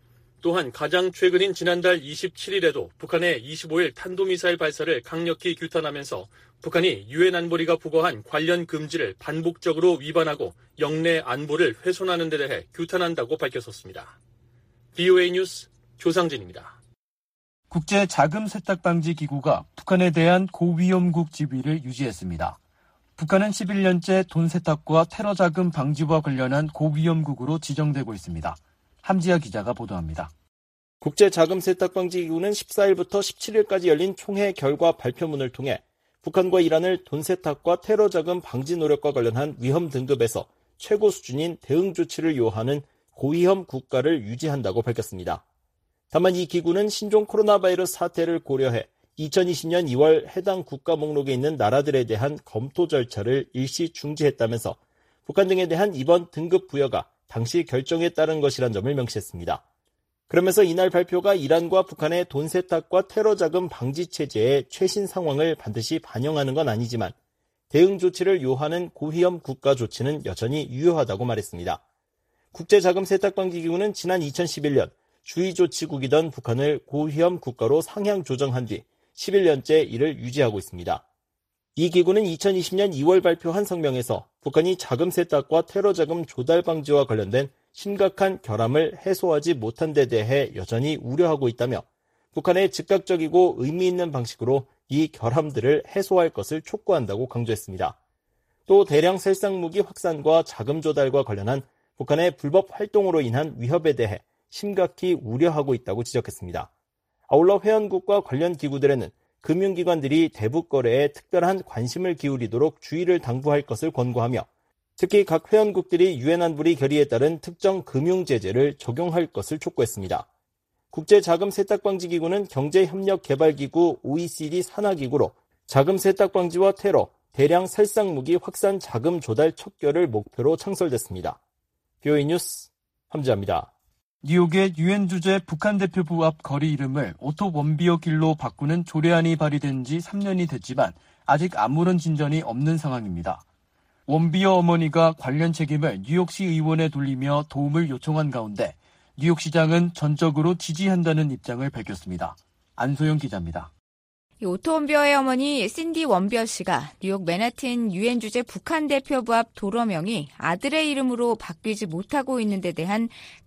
또한 가장 최근인 지난달 이십칠일에도 북한의 이십오일 탄도미사일 발사를 강력히 규탄하면서 북한이 유엔 안보리가 부과한 관련 금지를 반복적으로 위반하고 영내 안보를 훼손하는 데 대해 규탄한다고 밝혔었습니다. 브이오에이 뉴스 조상진입니다. 국제 자금 세탁 방지 기구가 북한에 대한 고위험국 지위를 유지했습니다. 북한은 십일 년째 돈 세탁과 테러 자금 방지와 관련한 고위험국으로 지정되고 있습니다. 함지아 기자가 보도합니다. 국제자금세탁방지기구는 십사일부터 십칠일까지 열린 총회 결과 발표문을 통해 북한과 이란을 돈 세탁과 테러 자금 방지 노력과 관련한 위험 등급에서 최고 수준인 대응 조치를 요하는 고위험 국가를 유지한다고 밝혔습니다. 다만 이 기구는 신종 코로나 바이러스 사태를 고려해 이천이십년 이월 해당 국가 목록에 있는 나라들에 대한 검토 절차를 일시 중지했다면서 북한 등에 대한 이번 등급 부여가 당시 결정에 따른 것이란 점을 명시했습니다. 그러면서 이날 발표가 이란과 북한의 돈 세탁과 테러 자금 방지 체제의 최신 상황을 반드시 반영하는 건 아니지만 대응 조치를 요하는 고위험 국가 조치는 여전히 유효하다고 말했습니다. 국제자금세탁방지기구는 지난 이천십일년 주의조치국이던 북한을 고위험 국가로 상향 조정한 뒤 십일 년째 이를 유지하고 있습니다. 이 기구는 이천이십년 이월 발표한 성명에서 북한이 자금 세탁과 테러 자금 조달 방지와 관련된 심각한 결함을 해소하지 못한 데 대해 여전히 우려하고 있다며 북한의 즉각적이고 의미 있는 방식으로 이 결함들을 해소할 것을 촉구한다고 강조했습니다. 또 대량 살상무기 확산과 자금 조달과 관련한 북한의 불법 활동으로 인한 위협에 대해 심각히 우려하고 있다고 지적했습니다. 아울러 회원국과 관련 기구들에는 금융기관들이 대북 거래에 특별한 관심을 기울이도록 주의를 당부할 것을 권고하며 특히 각 회원국들이 유엔 안보리 결의에 따른 특정 금융제재를 적용할 것을 촉구했습니다. 국제자금세탁방지기구는 경제협력개발기구 오이시디 산하기구로 자금세탁방지와 테러, 대량 살상무기 확산 자금 조달 척결을 목표로 창설됐습니다. 비오에이 뉴스 함지아입니다. 뉴욕의 유엔 주재 북한 대표부 앞 거리 이름을 오토 원비어 길로 바꾸는 조례안이 발의된 지 삼 년이 됐지만 아직 아무런 진전이 없는 상황입니다. 원비어 어머니가 관련 책임을 뉴욕시 의원에 돌리며 도움을 요청한 가운데 뉴욕시장은 전적으로 지지한다는 입장을 밝혔습니다. 안소영 기자입니다. 오토 원비어의 어머니 신디 원비어 씨가 뉴욕 맨하튼 유엔 주재 북한 대표부 앞 도로명이 아들의 이름으로 바뀌지 못하고 있는 데 대한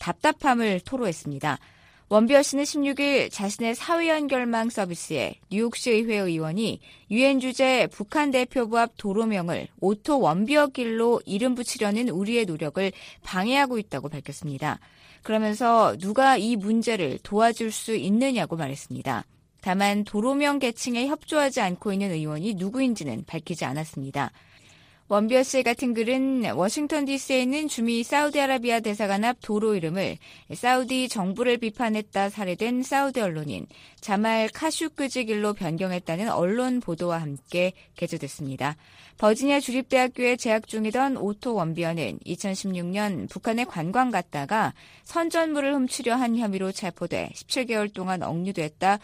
답답함을 토로했습니다. 원비어 씨는 십육 일 자신의 사회 연결망 서비스에 뉴욕시 의회 의원이 유엔 주재 북한 대표부 앞 도로명을 오토 원비어 길로 이름 붙이려는 우리의 노력을 방해하고 있다고 밝혔습니다. 그러면서 누가 이 문제를 도와줄 수 있느냐고 말했습니다. 다만 도로명 개칭에 협조하지 않고 있는 의원이 누구인지는 밝히지 않았습니다. 원비어 씨 같은 글은 워싱턴 디씨에 있는 주미 사우디아라비아 대사관 앞 도로 이름을 사우디 정부를 비판했다 살해된 사우디 언론인 자말 카슈크지 길로 변경했다는 언론 보도와 함께 게재됐습니다. 버지니아 주립대학교에 재학 중이던 오토 원비어는 이천십육 년 북한에 관광 갔다가 선전물을 훔치려 한 혐의로 체포돼 십칠 개월 동안 억류됐다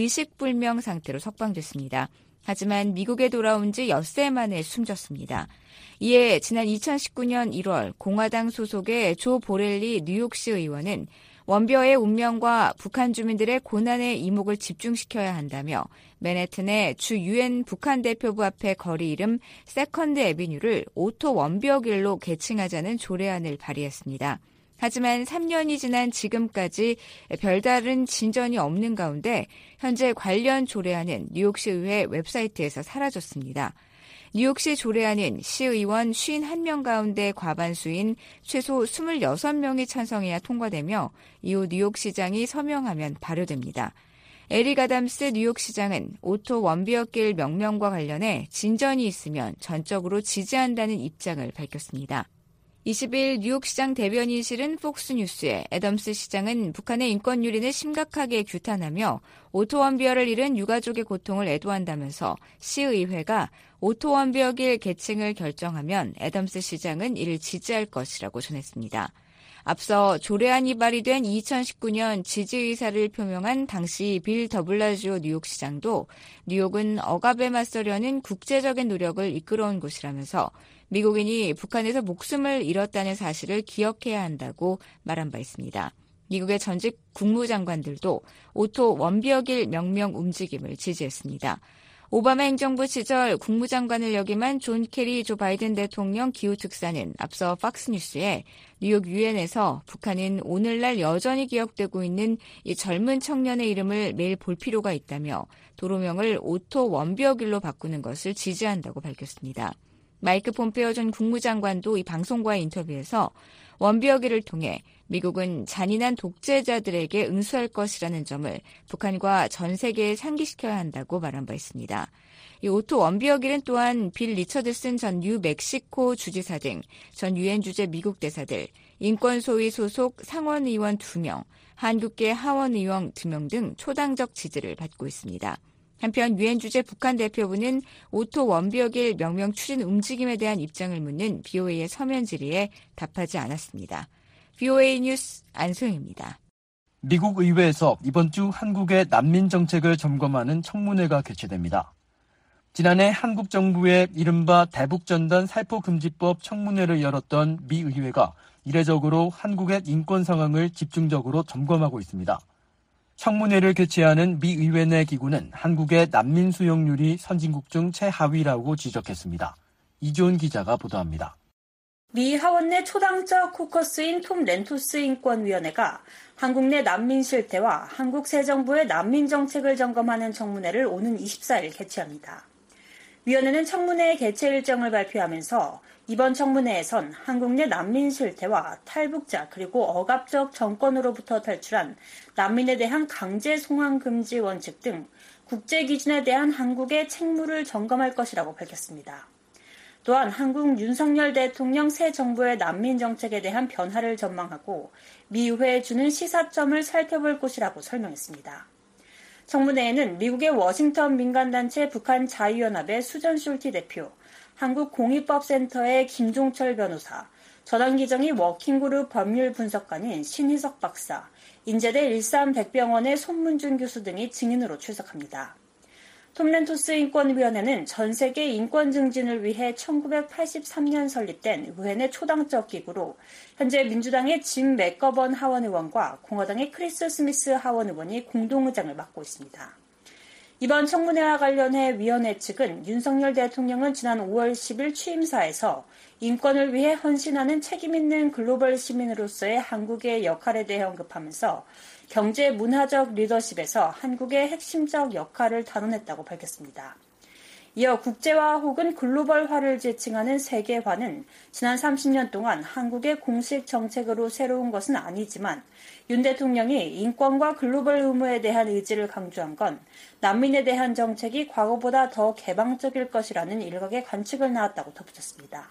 의식불명 상태로 석방됐습니다. 하지만 미국에 돌아온 지 엿새 만에 숨졌습니다. 이에 지난 이천십구 년 일월 공화당 소속의 조 보렐리 뉴욕시 의원은 원비어의 운명과 북한 주민들의 고난의 이목을 집중시켜야 한다며 맨해튼의 주 유엔 북한 대표부 앞의 거리 이름 세컨드 애비뉴를 오토 원비어 길로 개칭하자는 조례안을 발의했습니다. 하지만 삼 년이 지난 지금까지 별다른 진전이 없는 가운데 현재 관련 조례안은 뉴욕시 의회 웹사이트에서 사라졌습니다. 뉴욕시 조례안은 시의원 오십일 명 가운데 과반수인 최소 이십육 명이 찬성해야 통과되며 이후 뉴욕시장이 서명하면 발효됩니다. 에릭 아담스 뉴욕시장은 오토 원비어길 명명과 관련해 진전이 있으면 전적으로 지지한다는 입장을 밝혔습니다. 이십 일 뉴욕시장 대변인 실은 폭스뉴스에 애덤스 시장은 북한의 인권 유린을 심각하게 규탄하며 오토 원비어를 잃은 유가족의 고통을 애도한다면서 시의회가 오토 원비어길 개칭을 결정하면 애덤스 시장은 이를 지지할 것이라고 전했습니다. 앞서 조례안이 발의된 이천십구 년 지지 의사를 표명한 당시 빌 더블라지오 뉴욕시장도 뉴욕은 억압에 맞서려는 국제적인 노력을 이끌어온 곳이라면서 미국인이 북한에서 목숨을 잃었다는 사실을 기억해야 한다고 말한 바 있습니다. 미국의 전직 국무장관들도 오토 원비어길 명명 움직임을 지지했습니다. 오바마 행정부 시절 국무장관을 역임한 존 케리 조 바이든 대통령 기후특사는 앞서 팍스뉴스에 뉴욕 유엔에서 북한은 오늘날 여전히 기억되고 있는 이 젊은 청년의 이름을 매일 볼 필요가 있다며 도로명을 오토 원비어길로 바꾸는 것을 지지한다고 밝혔습니다. 마이크 폼페오 전 국무장관도 이 방송과의 인터뷰에서 원비어길을 통해 미국은 잔인한 독재자들에게 응수할 것이라는 점을 북한과 전 세계에 상기시켜야 한다고 말한 바 있습니다. 이 오토 원비어길은 또한 빌 리처드슨 전 뉴멕시코 주지사 등 전 유엔 주재 미국 대사들, 인권소위 소속 상원의원 두 명, 한국계 하원의원 두 명 등 초당적 지지를 받고 있습니다. 한편 유엔 주재 북한 대표부는 오토 원비어길 명명 추진 움직임에 대한 입장을 묻는 비오에이의 서면 질의에 답하지 않았습니다. 비오에이 뉴스 안소영입니다. 미국 의회에서 이번 주 한국의 난민 정책을 점검하는 청문회가 개최됩니다. 지난해 한국 정부의 이른바 대북전단 살포금지법 청문회를 열었던 미 의회가 이례적으로 한국의 인권 상황을 집중적으로 점검하고 있습니다. 청문회를 개최하는 미 의회 내 기구는 한국의 난민 수용률이 선진국 중 최하위라고 지적했습니다. 이주은 기자가 보도합니다. 미 하원 내 초당적 코커스인 톰 렌토스 인권위원회가 한국 내 난민 실태와 한국 새 정부의 난민 정책을 점검하는 청문회를 오는 이십사 일 개최합니다. 위원회는 청문회 개최 일정을 발표하면서 이번 청문회에선 한국 내 난민 실태와 탈북자 그리고 억압적 정권으로부터 탈출한 난민에 대한 강제 송환 금지 원칙 등 국제 기준에 대한 한국의 책무를 점검할 것이라고 밝혔습니다. 또한 한국 윤석열 대통령 새 정부의 난민 정책에 대한 변화를 전망하고 미 의회에 주는 시사점을 살펴볼 것이라고 설명했습니다. 청문회에는 미국의 워싱턴 민간단체 북한 자유연합의 수전 숄티 대표, 한국공익법센터의 김종철 변호사, 전환기정이 워킹그룹 법률 분석관인 신희석 박사, 인제대 일삼백병원의 손문준 교수 등이 증인으로 출석합니다. 톰 렌토스 인권위원회는 전 세계 인권 증진을 위해 천구백팔십삼 년 설립된 의회 초당적 기구로 현재 민주당의 짐 맥거번 하원 의원과 공화당의 크리스 스미스 하원 의원이 공동의장을 맡고 있습니다. 이번 청문회와 관련해 위원회 측은 윤석열 대통령은 지난 오월 십일 취임사에서 인권을 위해 헌신하는 책임있는 글로벌 시민으로서의 한국의 역할에 대해 언급하면서 경제 문화적 리더십에서 한국의 핵심적 역할을 단언했다고 밝혔습니다. 이어 국제화 혹은 글로벌화를 지칭하는 세계화는 지난 삼십 년 동안 한국의 공식 정책으로 새로운 것은 아니지만 윤 대통령이 인권과 글로벌 의무에 대한 의지를 강조한 건 난민에 대한 정책이 과거보다 더 개방적일 것이라는 일각의 관측을 낳았다고 덧붙였습니다.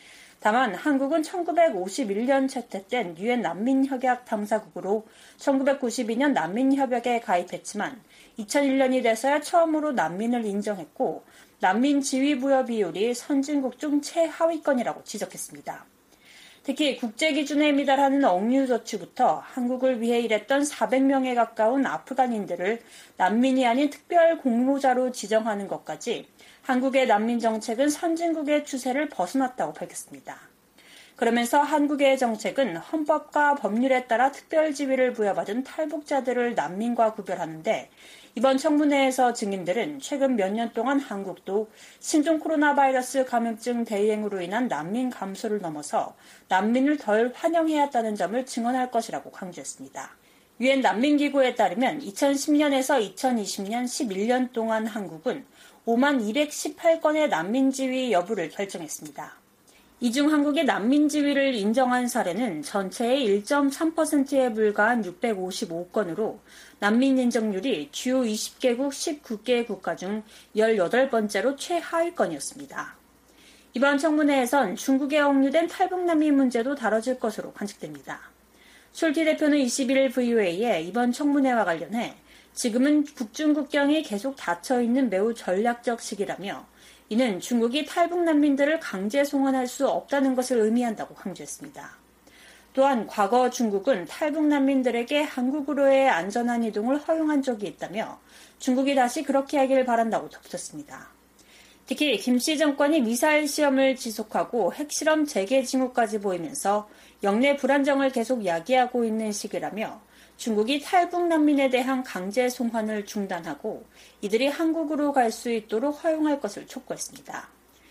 다만 한국은 천구백오십일 년 채택된 유엔 난민협약 당사국으로 천구백구십이 년 난민협약에 가입했지만 이천일 년이 돼서야 처음으로 난민을 인정했고 난민 지위부여 비율이 선진국 중 최하위권이라고 지적했습니다. 특히 국제기준에 미달하는 억류 조치부터 한국을 위해 일했던 사백 명에 가까운 아프간인들을 난민이 아닌 특별 공모자로 지정하는 것까지 한국의 난민 정책은 선진국의 추세를 벗어났다고 밝혔습니다. 그러면서 한국의 정책은 헌법과 법률에 따라 특별 지위를 부여받은 탈북자들을 난민과 구별하는데 이번 청문회에서 증인들은 최근 몇 년 동안 한국도 신종 코로나 바이러스 감염증 대유행으로 인한 난민 감소를 넘어서 난민을 덜 환영해야 한다는 점을 증언할 것이라고 강조했습니다. 유엔 난민기구에 따르면 이천십 년에서 이천이십 년 십일 년 동안 한국은 오만 이백십팔 건의 난민 지위 여부를 결정했습니다. 이 중 한국의 난민 지위를 인정한 사례는 전체의 일 점 삼 퍼센트에 불과한 육백오십오 건으로 난민 인정률이 주요 이십 개국 십구 개 국가 중 열여덟 번째로 최하위권이었습니다. 이번 청문회에선 중국에 억류된 탈북 난민 문제도 다뤄질 것으로 관측됩니다. 솔티 대표는 이십일 일 브이오에이에 이번 청문회와 관련해 지금은 북중 국경이 계속 닫혀있는 매우 전략적 시기라며 이는 중국이 탈북 난민들을 강제 송환할 수 없다는 것을 의미한다고 강조했습니다. 또한 과거 중국은 탈북 난민들에게 한국으로의 안전한 이동을 허용한 적이 있다며 중국이 다시 그렇게 하길 바란다고 덧붙였습니다. 특히 김씨 정권이 미사일 시험을 지속하고 핵실험 재개 징후까지 보이면서 영내 불안정을 계속 야기하고 있는 시기라며 중국이 탈북 난민에 대한 강제 송환을 중단하고 이들이 한국으로 갈 수 있도록 허용할 것을 촉구했습니다.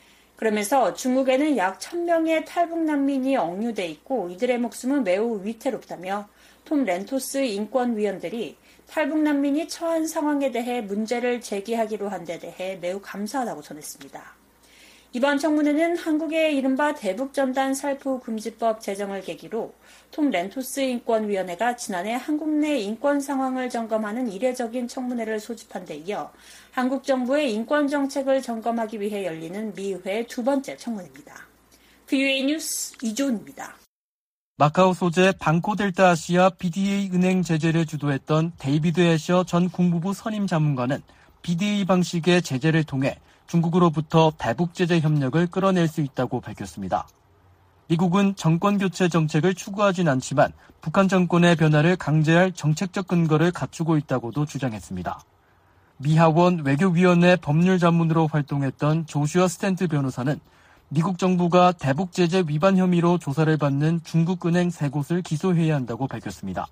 그러면서 중국에는 약 천 명의 탈북 난민이 억류돼 있고 이들의 목숨은 매우 위태롭다며 톰 렌토스 인권위원들이 탈북 난민이 처한 상황에 대해 문제를 제기하기로 한 데 대해 매우 감사하다고 전했습니다. 이번 청문회는 한국의 이른바 대북전단 살포 금지법 제정을 계기로 톰 렌토스 인권위원회가 지난해 한국 내 인권 상황을 점검하는 이례적인 청문회를 소집한 데 이어 한국 정부의 인권 정책을 점검하기 위해 열리는 미 의회의 두 번째 청문회입니다. 브이오에이 뉴스 이조은입니다. 마카오 소재 방코델타 아시아 비디에이 은행 제재를 주도했던 데이비드 애셔 전 국무부 선임 자문관은 비디에이 방식의 제재를 통해 중국으로부터 대북 제재 협력을 끌어낼 수 있다고 밝혔습니다. 미국은 정권 교체 정책을 추구하진 않지만 북한 정권의 변화를 강제할 정책적 근거를 갖추고 있다고도 주장했습니다. 미 하원 외교위원회 법률 자문으로 활동했던 조슈아 스탠트 변호사는 미국 정부가 대북 제재 위반 혐의로 조사를 받는 중국 은행 세 곳을 기소해야 한다고 밝혔습니다.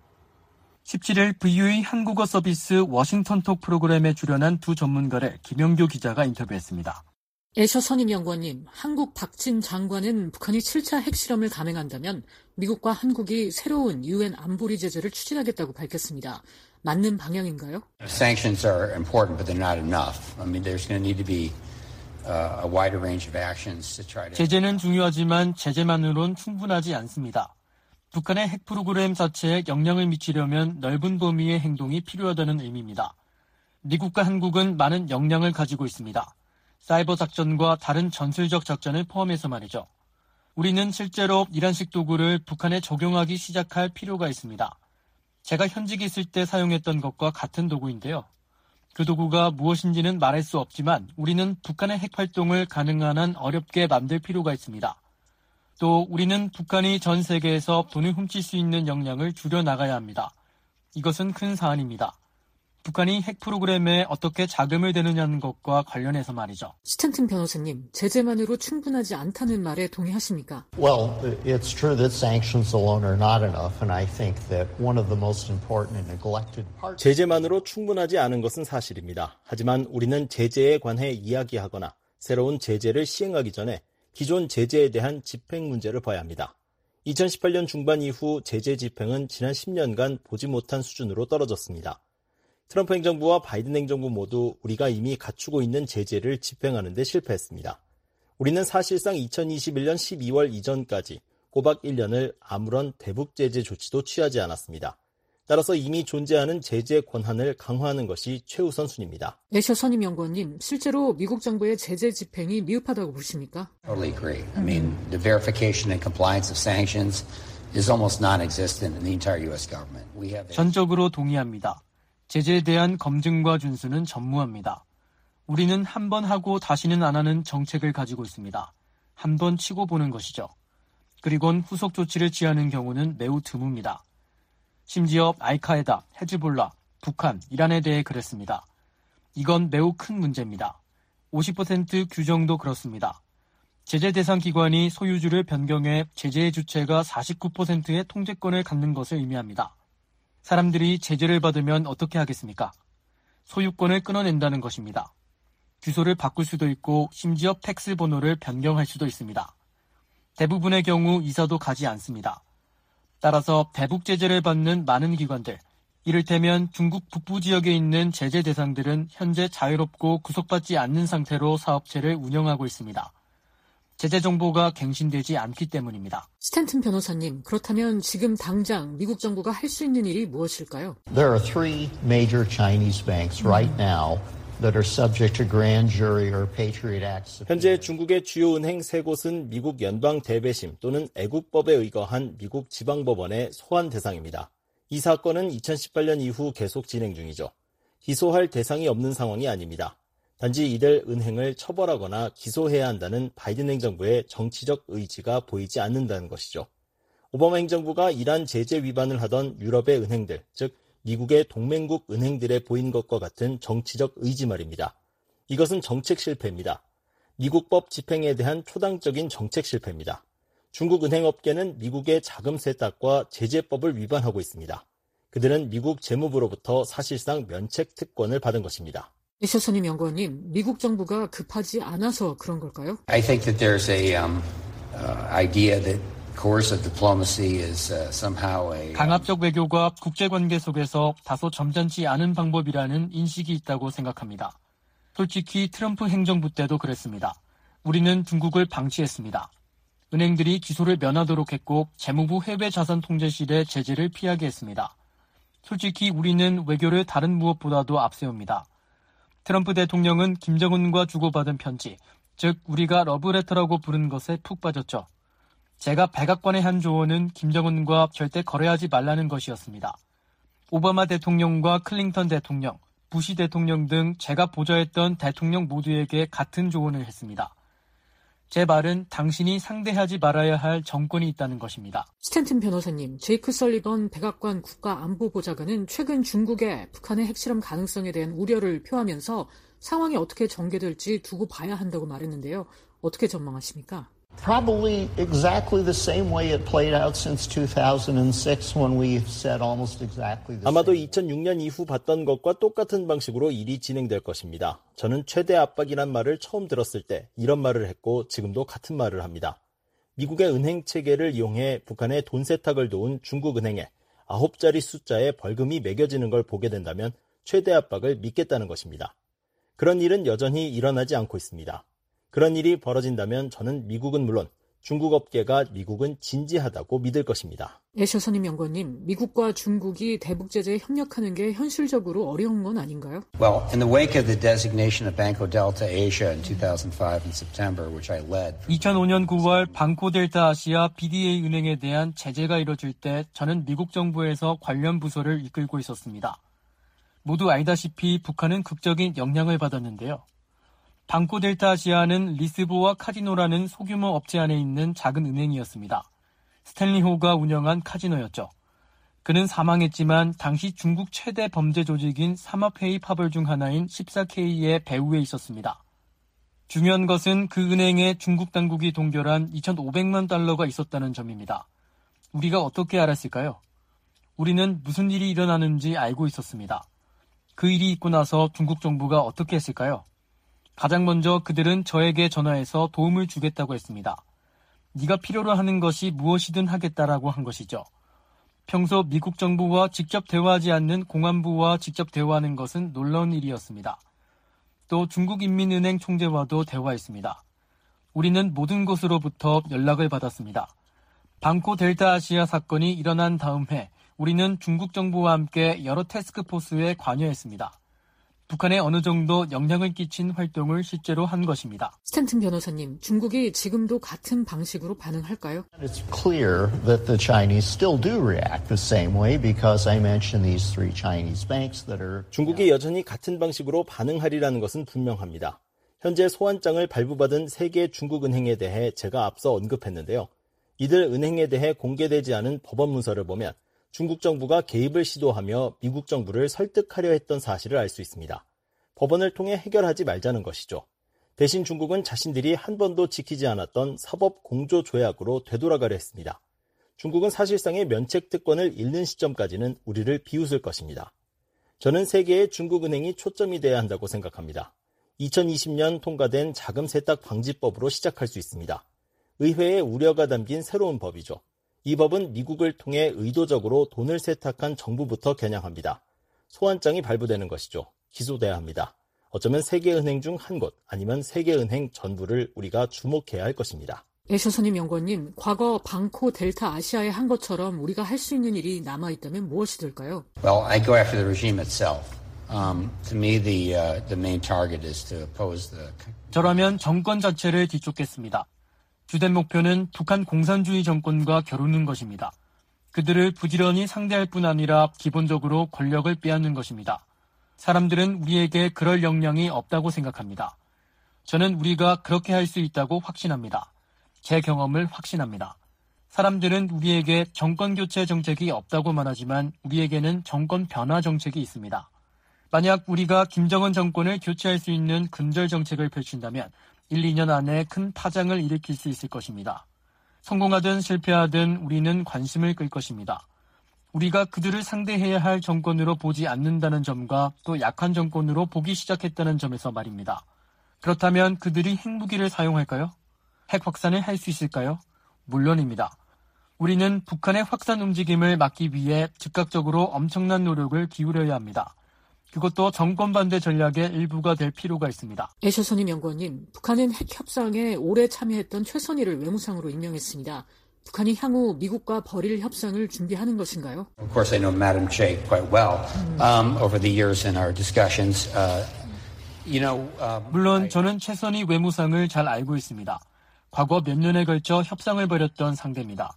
십칠 일 브이오에이 한국어 서비스 워싱턴톡 프로그램에 출연한 두 전문가를 김영교 기자가 인터뷰했습니다. 애셔 선임연구원님, 한국 박진 장관은 북한이 칠 차 핵실험을 감행한다면 미국과 한국이 새로운 유엔 안보리 제재를 추진하겠다고 밝혔습니다. 맞는 방향인가요? Sanctions are important, but they're not enough. I mean, there's going to need to be a wider range of actions to try to. 제재는 중요하지만 제재만으론 충분하지 않습니다. 북한의 핵 프로그램 자체에 영향을 미치려면 넓은 범위의 행동이 필요하다는 의미입니다. 미국과 한국은 많은 역량을 가지고 있습니다. 사이버 작전과 다른 전술적 작전을 포함해서 말이죠. 우리는 실제로 이란식 도구를 북한에 적용하기 시작할 필요가 있습니다. 제가 현직에 있을 때 사용했던 것과 같은 도구인데요. 그 도구가 무엇인지는 말할 수 없지만 우리는 북한의 핵 활동을 가능한 한 어렵게 만들 필요가 있습니다. 또 우리는 북한이 전 세계에서 돈을 훔칠 수 있는 역량을 줄여나가야 합니다. 이것은 큰 사안입니다. 북한이 핵 프로그램에 어떻게 자금을 대느냐는 것과 관련해서 말이죠. 스탠튼 변호사님, 제재만으로 충분하지 않다는 말에 동의하십니까? Well, it's true that sanctions alone are not enough, and I think that one of the most important and neglected parts. 제재만으로 충분하지 않은 것은 사실입니다. 하지만 우리는 제재에 관해 이야기하거나 새로운 제재를 시행하기 전에 기존 제재에 대한 집행 문제를 봐야 합니다. 이천십팔 년 중반 이후 제재 집행은 지난 십 년간 보지 못한 수준으로 떨어졌습니다. 트럼프 행정부와 바이든 행정부 모두 우리가 이미 갖추고 있는 제재를 집행하는 데 실패했습니다. 우리는 사실상 이천이십일 년 십이월 이전까지 꼬박 일 년을 아무런 대북 제재 조치도 취하지 않았습니다. 따라서 이미 존재하는 제재 권한을 강화하는 것이 최우선순위입니다. 애셔 선임연구원님, 실제로 미국 정부의 제재 집행이 미흡하다고 보십니까? Totally agree. I mean, the verification and compliance of sanctions is almost non-existent in the entire U S government. We have 전적으로 동의합니다. 제재에 대한 검증과 준수는 전무합니다. 우리는 한 번 하고 다시는 안 하는 정책을 가지고 있습니다. 한 번 치고 보는 것이죠. 그리곤 후속 조치를 취하는 경우는 매우 드뭅니다. 심지어 알카에다, 헤즈볼라, 북한, 이란에 대해 그랬습니다. 이건 매우 큰 문제입니다. 오십 퍼센트 규정도 그렇습니다. 제재 대상 기관이 소유주를 변경해 제재의 주체가 사십구 퍼센트의 통제권을 갖는 것을 의미합니다. 사람들이 제재를 받으면 어떻게 하겠습니까? 소유권을 끊어낸다는 것입니다. 주소를 바꿀 수도 있고 심지어 팩스 번호를 변경할 수도 있습니다. 대부분의 경우 이사도 가지 않습니다. 따라서 대북 제재를 받는 많은 기관들, 이를테면 중국 북부 지역에 있는 제재 대상들은 현재 자유롭고 구속받지 않는 상태로 사업체를 운영하고 있습니다. 제재 정보가 갱신되지 않기 때문입니다. 스탠튼 변호사님, 그렇다면 지금 당장 미국 정부가 할 수 있는 일이 무엇일까요? There are three major Chinese banks right now that are subject to grand jury or Patriot Act. 현재 중국의 주요 은행 세 곳은 미국 연방 대배심 또는 애국법에 의거한 미국 지방법원의 소환 대상입니다. 이 사건은 이천십팔 년 이후 계속 진행 중이죠. 기소할 대상이 없는 상황이 아닙니다. 단지 이들 은행을 처벌하거나 기소해야 한다는 바이든 행정부의 정치적 의지가 보이지 않는다는 것이죠. 오바마 행정부가 이러한 제재 위반을 하던 유럽의 은행들, 즉 미국의 동맹국 은행들에 보인 것과 같은 정치적 의지 말입니다. 이것은 정책 실패입니다. 미국법 집행에 대한 초당적인 정책 실패입니다. 중국 은행업계는 미국의 자금 세탁과 제재법을 위반하고 있습니다. 그들은 미국 재무부로부터 사실상 면책 특권을 받은 것입니다. 애셔 선임연구원님, 미국 정부가 급하지 않아서 그런 걸까요? I think that there's a um, uh, idea that coercive diplomacy is uh, somehow a 강압적 외교가 국제관계 속에서 다소 점잖지 않은 방법이라는 인식이 있다고 생각합니다. 솔직히 트럼프 행정부 때도 그랬습니다. 우리는 중국을 방치했습니다. 은행들이 기소를 면하도록 했고 재무부 해외자산통제실의 제재를 피하게 했습니다. 솔직히 우리는 외교를 다른 무엇보다도 앞세웁니다. 트럼프 대통령은 김정은과 주고받은 편지, 즉 우리가 러브레터라고 부른 것에 푹 빠졌죠. 제가 백악관에 한 조언은 김정은과 절대 거래하지 말라는 것이었습니다. 오바마 대통령과 클린턴 대통령, 부시 대통령 등 제가 보좌했던 대통령 모두에게 같은 조언을 했습니다. 제 말은 당신이 상대하지 말아야 할 정권이 있다는 것입니다. 스탠튼 변호사님, 제이크 설리번 백악관 국가안보보좌관은 최근 중국의 북한의 핵실험 가능성에 대한 우려를 표하면서 상황이 어떻게 전개될지 두고 봐야 한다고 말했는데요. 어떻게 전망하십니까? Probably exactly the same way it played out since two thousand six when we said almost exactly the same. 아마도 이천육 년 이후 봤던 것과 똑같은 방식으로 일이 진행될 것입니다. 저는 최대 압박이란 말을 처음 들었을 때 이런 말을 했고 지금도 같은 말을 합니다. 미국의 은행 체계를 이용해 북한의 돈 세탁을 도운 중국 은행에 아홉 자리 숫자의 벌금이 매겨지는 걸 보게 된다면 최대 압박을 믿겠다는 것입니다. 그런 일은 여전히 일어나지 않고 있습니다. 그런 일이 벌어진다면 저는 미국은 물론 중국 업계가 미국은 진지하다고 믿을 것입니다. 애셔 선임연구원님, 미국과 중국이 대북 제재에 협력하는 게 현실적으로 어려운 건 아닌가요? Well, in the wake of the designation of Banco Delta Asia in two thousand five in September, which I led. 이천오 년 구월 방코 델타 아시아 비디에이 은행에 대한 제재가 이뤄질 때 저는 미국 정부에서 관련 부서를 이끌고 있었습니다. 모두 알다시피 북한은 극적인 영향을 받았는데요. 방코 델타 아시아는 리스보와 카지노라는 소규모 업체 안에 있는 작은 은행이었습니다. 스탠리 호가 운영한 카지노였죠. 그는 사망했지만 당시 중국 최대 범죄 조직인 삼합회의 파벌 중 하나인 십사 케이의 배후에 있었습니다. 중요한 것은 그 은행에 중국 당국이 동결한 이천오백만 달러가 있었다는 점입니다. 우리가 어떻게 알았을까요? 우리는 무슨 일이 일어나는지 알고 있었습니다. 그 일이 있고 나서 중국 정부가 어떻게 했을까요? 가장 먼저 그들은 저에게 전화해서 도움을 주겠다고 했습니다. 네가 필요로 하는 것이 무엇이든 하겠다라고 한 것이죠. 평소 미국 정부와 직접 대화하지 않는 공안부와 직접 대화하는 것은 놀라운 일이었습니다. 또 중국인민은행 총재와도 대화했습니다. 우리는 모든 곳으로부터 연락을 받았습니다. 방코 델타 아시아 사건이 일어난 다음 해 우리는 중국 정부와 함께 여러 태스크포스에 관여했습니다. 북한에 어느 정도 영향을 끼친 활동을 실제로 한 것입니다. 스탠튼 변호사님, 중국이 지금도 같은 방식으로 반응할까요? It's clear that the Chinese still do react the same way because I mentioned these three Chinese banks that are... 중국이 여전히 같은 방식으로 반응하리라는 것은 분명합니다. 현재 소환장을 발부받은 세 개 중국 은행에 대해 제가 앞서 언급했는데요. 이들 은행에 대해 공개되지 않은 법원 문서를 보면 중국 정부가 개입을 시도하며 미국 정부를 설득하려 했던 사실을 알 수 있습니다. 법원을 통해 해결하지 말자는 것이죠. 대신 중국은 자신들이 한 번도 지키지 않았던 사법 공조 조약으로 되돌아가려 했습니다. 중국은 사실상의 면책 특권을 잃는 시점까지는 우리를 비웃을 것입니다. 저는 세계의 중국 은행이 초점이 돼야 한다고 생각합니다. 이천이십 년 통과된 자금 세탁 방지법으로 시작할 수 있습니다. 의회의 우려가 담긴 새로운 법이죠. 이 법은 미국을 통해 의도적으로 돈을 세탁한 정부부터 겨냥합니다. 소환장이 발부되는 것이죠. 기소돼야 합니다. 어쩌면 세계은행 중 한 곳 아니면 세계은행 전부를 우리가 주목해야 할 것입니다. 애셔선임 연구원님, 과거 방코 델타 아시아에 한 것처럼 우리가 할 수 있는 일이 남아있다면 무엇이 될까요? Well, I go after the regime itself. Um, to me, the, uh, the main target is to oppose the... 저라면 정권 자체를 뒤쫓겠습니다. 주된 목표는 북한 공산주의 정권과 겨루는 것입니다. 그들을 부지런히 상대할 뿐 아니라 기본적으로 권력을 빼앗는 것입니다. 사람들은 우리에게 그럴 역량이 없다고 생각합니다. 저는 우리가 그렇게 할 수 있다고 확신합니다. 제 경험을 확신합니다. 사람들은 우리에게 정권 교체 정책이 없다고 말하지만 우리에게는 정권 변화 정책이 있습니다. 만약 우리가 김정은 정권을 교체할 수 있는 근절 정책을 펼친다면 일, 이 년 안에 큰 파장을 일으킬 수 있을 것입니다. 성공하든 실패하든 우리는 관심을 끌 것입니다. 우리가 그들을 상대해야 할 정권으로 보지 않는다는 점과 또 약한 정권으로 보기 시작했다는 점에서 말입니다. 그렇다면 그들이 핵무기를 사용할까요? 핵 확산을 할 수 있을까요? 물론입니다. 우리는 북한의 확산 움직임을 막기 위해 즉각적으로 엄청난 노력을 기울여야 합니다. 그것도 정권 반대 전략의 일부가 될 필요가 있습니다. 애셔선임 연구원님, 북한은 핵 협상에 오래 참여했던 최선희를 외무상으로 임명했습니다. 북한이 향후 미국과 벌일 협상을 준비하는 것인가요? Of course, I know Madam Che quite well um, over the years in our discussions. Uh, you know, um, 물론 저는 최선희 외무상을 잘 알고 있습니다. 과거 몇 년에 걸쳐 협상을 벌였던 상대입니다.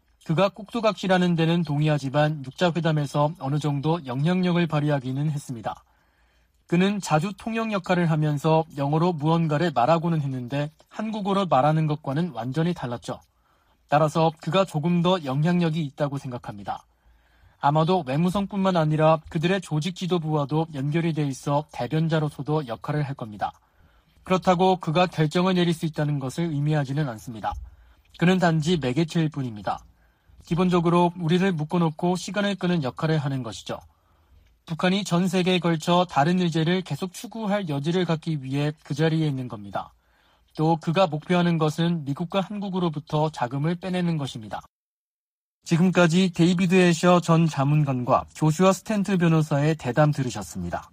그가 꼭두각시라는 데는 동의하지만 육자회담에서 어느 정도 영향력을 발휘하기는 했습니다. 그는 자주 통역 역할을 하면서 영어로 무언가를 말하고는 했는데 한국어로 말하는 것과는 완전히 달랐죠. 따라서 그가 조금 더 영향력이 있다고 생각합니다. 아마도 외무성뿐만 아니라 그들의 조직 지도부와도 연결이 돼 있어 대변자로서도 역할을 할 겁니다. 그렇다고 그가 결정을 내릴 수 있다는 것을 의미하지는 않습니다. 그는 단지 매개체일 뿐입니다. 기본적으로 우리를 묶어놓고 시간을 끄는 역할을 하는 것이죠. 북한이 전 세계에 걸쳐 다른 의제를 계속 추구할 여지를 갖기 위해 그 자리에 있는 겁니다. 또 그가 목표하는 것은 미국과 한국으로부터 자금을 빼내는 것입니다. 지금까지 데이비드 애셔 전 자문관과 조슈아 스탠트 변호사의 대담 들으셨습니다.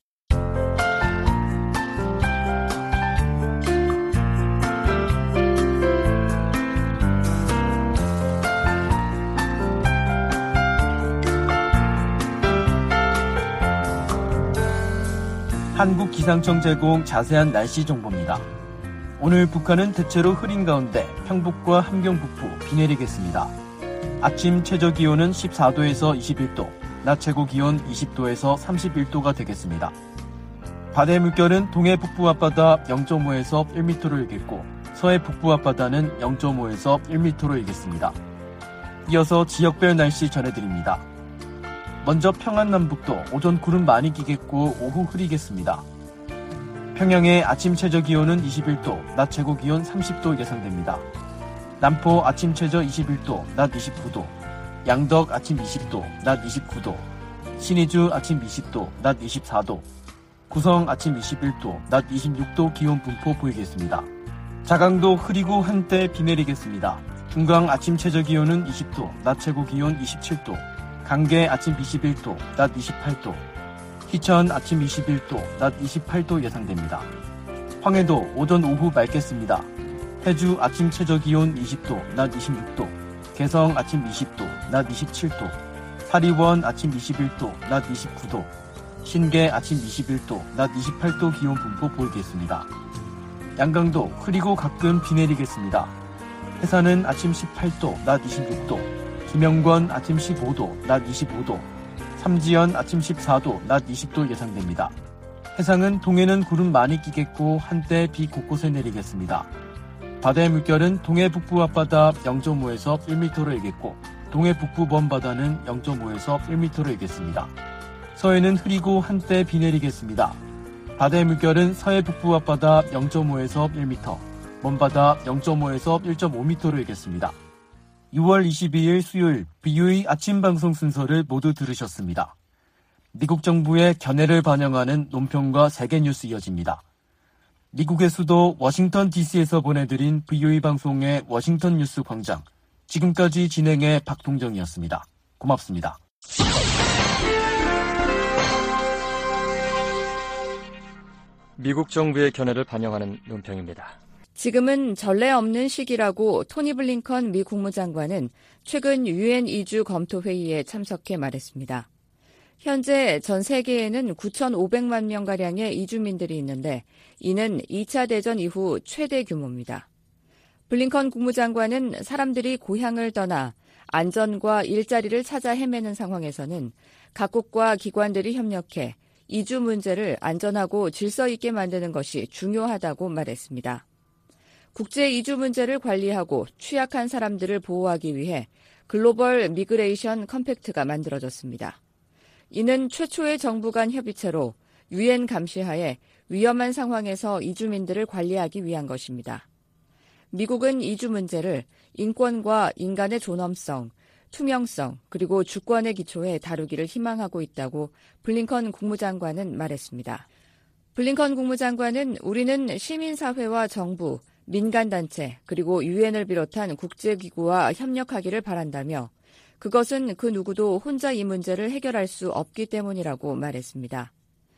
한국기상청 제공 자세한 날씨 정보입니다. 오늘 북한은 대체로 흐린 가운데 평북과 함경 북부 비 내리겠습니다. 아침 최저기온은 십사 도에서 이십일 도, 낮 최고기온 이십 도에서 삼십일 도가 되겠습니다. 바다의 물결은 동해 북부 앞바다 영 점 오에서 일 미터로 일겠고 서해 북부 앞바다는 영 점 오에서 일 미터로 일겠습니다. 이어서 지역별 날씨 전해드립니다. 먼저 평안남북도 오전 구름 많이 끼겠고 오후 흐리겠습니다. 평양의 아침 최저기온은 이십일 도, 낮 최고기온 삼십 도 예상됩니다. 남포 아침 최저 이십일 도, 낮 이십구 도, 양덕 아침 이십 도, 낮 이십구 도, 신의주 아침 이십 도, 낮 이십사 도, 구성 아침 이십일 도, 낮 이십육 도 기온 분포 보이겠습니다. 자강도 흐리고 한때 비 내리겠습니다. 중강 아침 최저기온은 이십 도, 낮 최고기온 이십칠 도, 강계 아침 이십일 도, 낮 이십팔 도, 희천 아침 이십일 도, 낮 이십팔 도 예상됩니다. 황해도 오전 오후 맑겠습니다. 해주 아침 최저기온 이십 도, 낮 이십육 도, 개성 아침 이십 도, 낮 이십칠 도, 사리원 아침 이십일 도, 낮 이십구 도, 신계 아침 이십일 도, 낮 이십팔 도 기온 분포 보이겠습니다. 양강도 흐리고 가끔 비 내리겠습니다. 해산은 아침 십팔 도, 낮 이십육 도, 김영권 아침 십오 도, 낮 이십오 도, 삼지연 아침 십사 도, 낮 이십 도 예상됩니다. 해상은 동해는 구름 많이 끼겠고 한때 비 곳곳에 내리겠습니다. 바다의 물결은 동해 북부 앞바다 영 점 오에서 일 미터로 일겠고 동해 북부 먼바다는 영 점 오에서 일 미터로 일겠습니다. 서해는 흐리고 한때 비 내리겠습니다. 바다의 물결은 서해 북부 앞바다 영 점 오에서 일 미터, 먼바다 영 점 오에서 일 점 오 미터로 일겠습니다. 유월 이십이일 수요일 비유의 아침 방송 순서를 모두 들으셨습니다. 미국 정부의 견해를 반영하는 논평과 세계 뉴스 이어집니다. 미국의 수도 워싱턴 디씨에서 보내드린 브이오이 방송의 워싱턴 뉴스 광장. 지금까지 진행의 박동정이었습니다. 고맙습니다. 미국 정부의 견해를 반영하는 논평입니다. 지금은 전례 없는 시기라고 토니 블링컨 미 국무장관은 최근 유엔 이주 검토 회의에 참석해 말했습니다. 현재 전 세계에는 구천오백만 명가량의 이주민들이 있는데 이는 이 차 대전 이후 최대 규모입니다. 블링컨 국무장관은 사람들이 고향을 떠나 안전과 일자리를 찾아 헤매는 상황에서는 각국과 기관들이 협력해 이주 문제를 안전하고 질서 있게 만드는 것이 중요하다고 말했습니다. 국제 이주 문제를 관리하고 취약한 사람들을 보호하기 위해 글로벌 미그레이션 컴팩트가 만들어졌습니다. 이는 최초의 정부 간 협의체로 유엔 감시하에 위험한 상황에서 이주민들을 관리하기 위한 것입니다. 미국은 이주 문제를 인권과 인간의 존엄성, 투명성, 그리고 주권의 기초에 다루기를 희망하고 있다고 블링컨 국무장관은 말했습니다. 블링컨 국무장관은 우리는 시민사회와 정부, 민간단체, 그리고 유엔을 비롯한 국제기구와 협력하기를 바란다며 그것은 그 누구도 혼자 이 문제를 해결할 수 없기 때문이라고 말했습니다.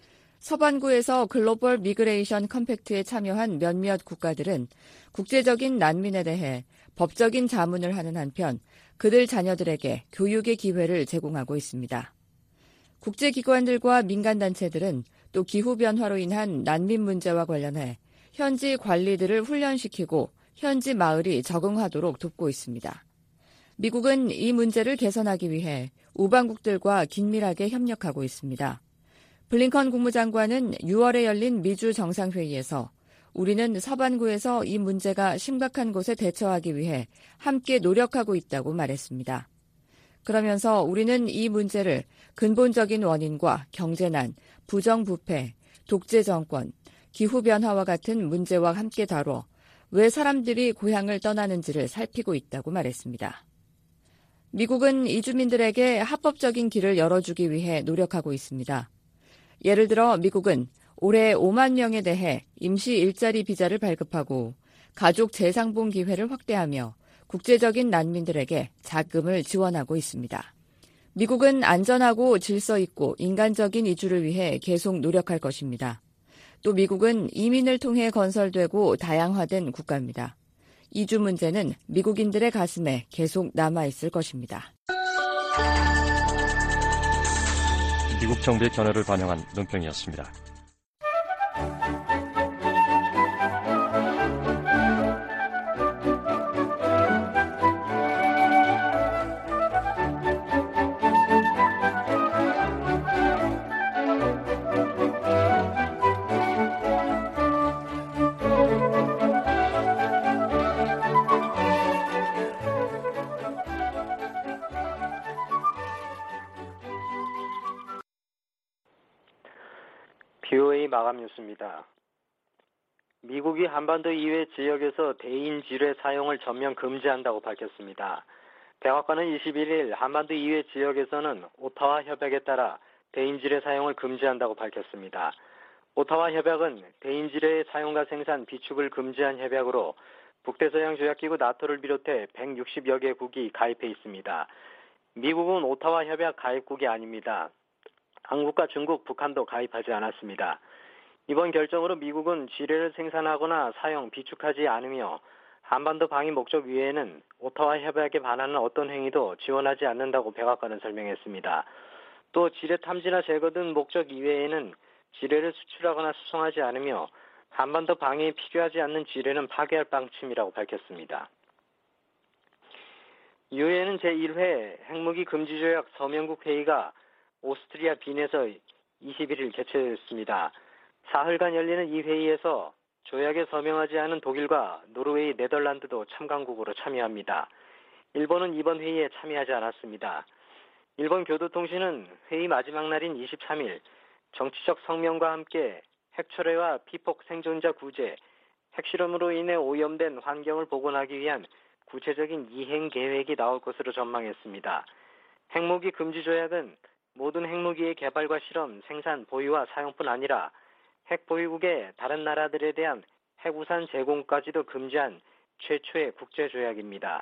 서반구에서 글로벌 미그레이션 컴팩트에 참여한 몇몇 국가들은 국제적인 난민에 대해 법적인 자문을 하는 한편 그들 자녀들에게 교육의 기회를 제공하고 있습니다. 국제기관들과 민간단체들은 또 기후변화로 인한 난민 문제와 관련해 현지 관리들을 훈련시키고 현지 마을이 적응하도록 돕고 있습니다. 미국은 이 문제를 개선하기 위해 우방국들과 긴밀하게 협력하고 있습니다. 블링컨 국무장관은 유월에 열린 미주 정상회의에서 우리는 서반구에서 이 문제가 심각한 곳에 대처하기 위해 함께 노력하고 있다고 말했습니다. 그러면서 우리는 이 문제를 근본적인 원인과 경제난, 부정부패, 독재 정권, 기후변화와 같은 문제와 함께 다뤄 왜 사람들이 고향을 떠나는지를 살피고 있다고 말했습니다. 미국은 이주민들에게 합법적인 길을 열어주기 위해 노력하고 있습니다. 예를 들어 미국은 올해 오만 명에 대해 임시 일자리 비자를 발급하고 가족 재상봉 기회를 확대하며 국제적인 난민들에게 자금을 지원하고 있습니다. 미국은 안전하고 질서 있고 인간적인 이주를 위해 계속 노력할 것입니다. 또 미국은 이민을 통해 건설되고 다양화된 국가입니다. 이주 문제는 미국인들의 가슴에 계속 남아있을 것입니다. 미국 정부의 견해를 반영한 논평이었습니다. 비오에이 마감 뉴스입니다. 미국이 한반도 이외 지역에서 대인지뢰 사용을 전면 금지한다고 밝혔습니다. 백악관은 이십일 일 한반도 이외 지역에서는 오타와 협약에 따라 대인지뢰 사용을 금지한다고 밝혔습니다. 오타와 협약은 대인지뢰의 사용과 생산, 비축을 금지한 협약으로 북대서양조약기구 나토를 비롯해 백육십여 개국이 가입해 있습니다. 미국은 오타와 협약 가입국이 아닙니다. 한국과 중국, 북한도 가입하지 않았습니다. 이번 결정으로 미국은 지뢰를 생산하거나 사용, 비축하지 않으며 한반도 방위 목적 외에는 오타와 협약에 반하는 어떤 행위도 지원하지 않는다고 백악관은 설명했습니다. 또 지뢰 탐지나 제거 등 목적 이외에는 지뢰를 수출하거나 수송하지 않으며 한반도 방위에 필요하지 않는 지뢰는 파괴할 방침이라고 밝혔습니다. 유엔은 제일 회 핵무기 금지 조약 서명국 회의가 오스트리아 빈에서 이십일 일 개최됐습니다. 사흘간 열리는 이 회의에서 조약에 서명하지 않은 독일과 노르웨이, 네덜란드도 참관국으로 참여합니다. 일본은 이번 회의에 참여하지 않았습니다. 일본 교도통신은 회의 마지막 날인 이십삼 일 정치적 성명과 함께 핵철회와 피폭 생존자 구제, 핵실험으로 인해 오염된 환경을 복원하기 위한 구체적인 이행 계획이 나올 것으로 전망했습니다. 핵무기 금지 조약은 모든 핵무기의 개발과 실험, 생산, 보유와 사용뿐 아니라 핵 보유국의 다른 나라들에 대한 핵우산 제공까지도 금지한 최초의 국제조약입니다.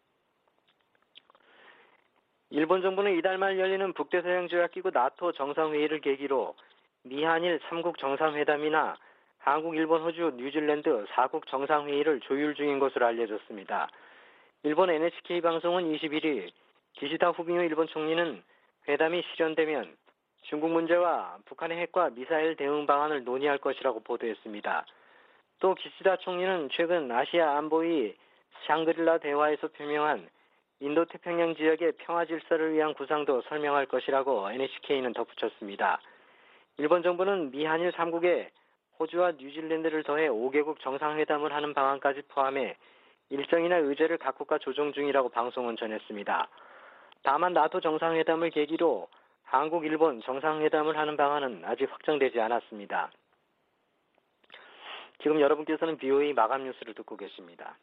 일본 정부는 이달 말 열리는 북대서양조약기구 나토 정상회의를 계기로 미한일 삼 국 정상회담이나 한국, 일본, 호주, 뉴질랜드 사 국 정상회의를 조율 중인 것으로 알려졌습니다. 일본 엔에이치케이 방송은 이십일 일 기시다 후미오 일본 총리는 회담이 실현되면 중국 문제와 북한의 핵과 미사일 대응 방안을 논의할 것이라고 보도했습니다. 또 기시다 총리는 최근 아시아 안보위 샹그릴라 대화에서 표명한 인도태평양 지역의 평화 질서를 위한 구상도 설명할 것이라고 엔에이치케이는 덧붙였습니다. 일본 정부는 미한일 삼 국에 호주와 뉴질랜드를 더해 오 개국 정상회담을 하는 방안까지 포함해 일정이나 의제를 각국과 조정 중이라고 방송은 전했습니다. 다만 나토 정상회담을 계기로 한국, 일본 정상회담을 하는 방안은 아직 확정되지 않았습니다. 지금 여러분께서는 비오에이 마감 뉴스를 듣고 계십니다.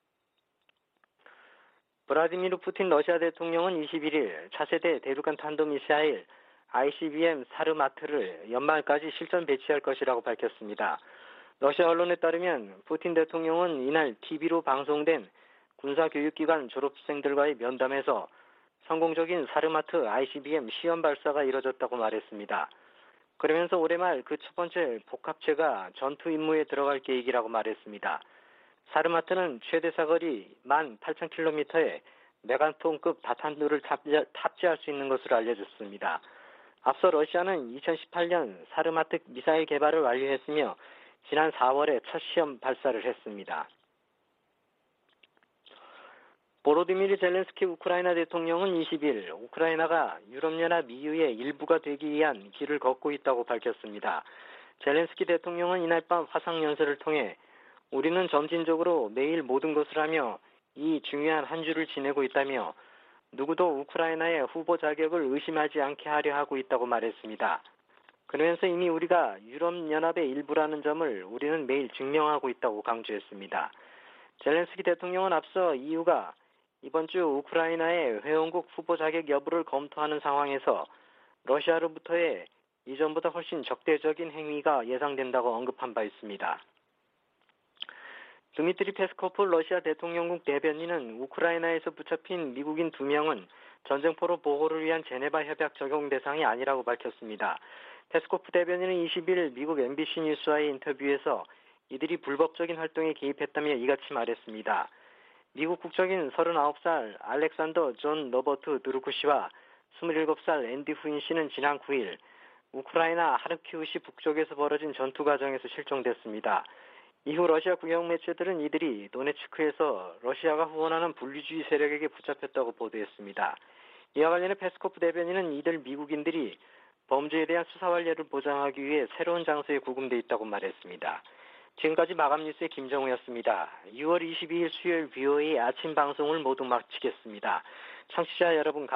브라디미르 푸틴 러시아 대통령은 이십일 일 차세대 대륙간 탄도미사일 아이씨비엠 사르마트를 연말까지 실전 배치할 것이라고 밝혔습니다. 러시아 언론에 따르면 푸틴 대통령은 이날 티비로 방송된 군사교육기관 졸업생들과의 면담에서 성공적인 사르마트 아이씨비엠 시험 발사가 이뤄졌다고 말했습니다. 그러면서 올해 말 그 첫 번째 복합체가 전투 임무에 들어갈 계획이라고 말했습니다. 사르마트는 최대 사거리 만 팔천 킬로미터의 메가톤급 다탄두를 탑재, 탑재할 수 있는 것으로 알려졌습니다. 앞서 러시아는 이천십팔 년 사르마트 미사일 개발을 완료했으며 지난 사월에 첫 시험 발사를 했습니다. 보로디미르 젤렌스키 우크라이나 대통령은 이십 일 우크라이나가 유럽연합 이유의 일부가 되기 위한 길을 걷고 있다고 밝혔습니다. 젤렌스키 대통령은 이날 밤 화상연설을 통해 우리는 점진적으로 매일 모든 것을 하며 이 중요한 한 주를 지내고 있다며 누구도 우크라이나의 후보 자격을 의심하지 않게 하려 하고 있다고 말했습니다. 그러면서 이미 우리가 유럽연합의 일부라는 점을 우리는 매일 증명하고 있다고 강조했습니다. 젤렌스키 대통령은 앞서 이유가 이번 주 우크라이나의 회원국 후보 자격 여부를 검토하는 상황에서 러시아로부터의 이전보다 훨씬 적대적인 행위가 예상된다고 언급한 바 있습니다. 드미트리 페스코프 러시아 대통령국 대변인은 우크라이나에서 붙잡힌 미국인 두 명은 전쟁포로 보호를 위한 제네바 협약 적용 대상이 아니라고 밝혔습니다. 페스코프 대변인은 이십 일 미국 엠비씨 뉴스와의 인터뷰에서 이들이 불법적인 활동에 개입했다며 이같이 말했습니다. 미국 국적인 서른아홉 살 알렉산더 존 로버트 드루크 씨와 스물일곱 살 앤디 후인 씨는 지난 구 일 우크라이나 하르키우시 북쪽에서 벌어진 전투 과정에서 실종됐습니다. 이후 러시아 국영 매체들은 이들이 도네츠크에서 러시아가 후원하는 분리주의 세력에게 붙잡혔다고 보도했습니다. 이와 관련해 페스코프 대변인은 이들 미국인들이 범죄에 대한 수사 완료를 보장하기 위해 새로운 장소에 구금돼 있다고 말했습니다. 지금까지 마감 뉴스의 김정우였습니다. 유월 이십이일 수요일 비오에이 아침 방송을 모두 마치겠습니다. 청취자 여러분 감사합니다.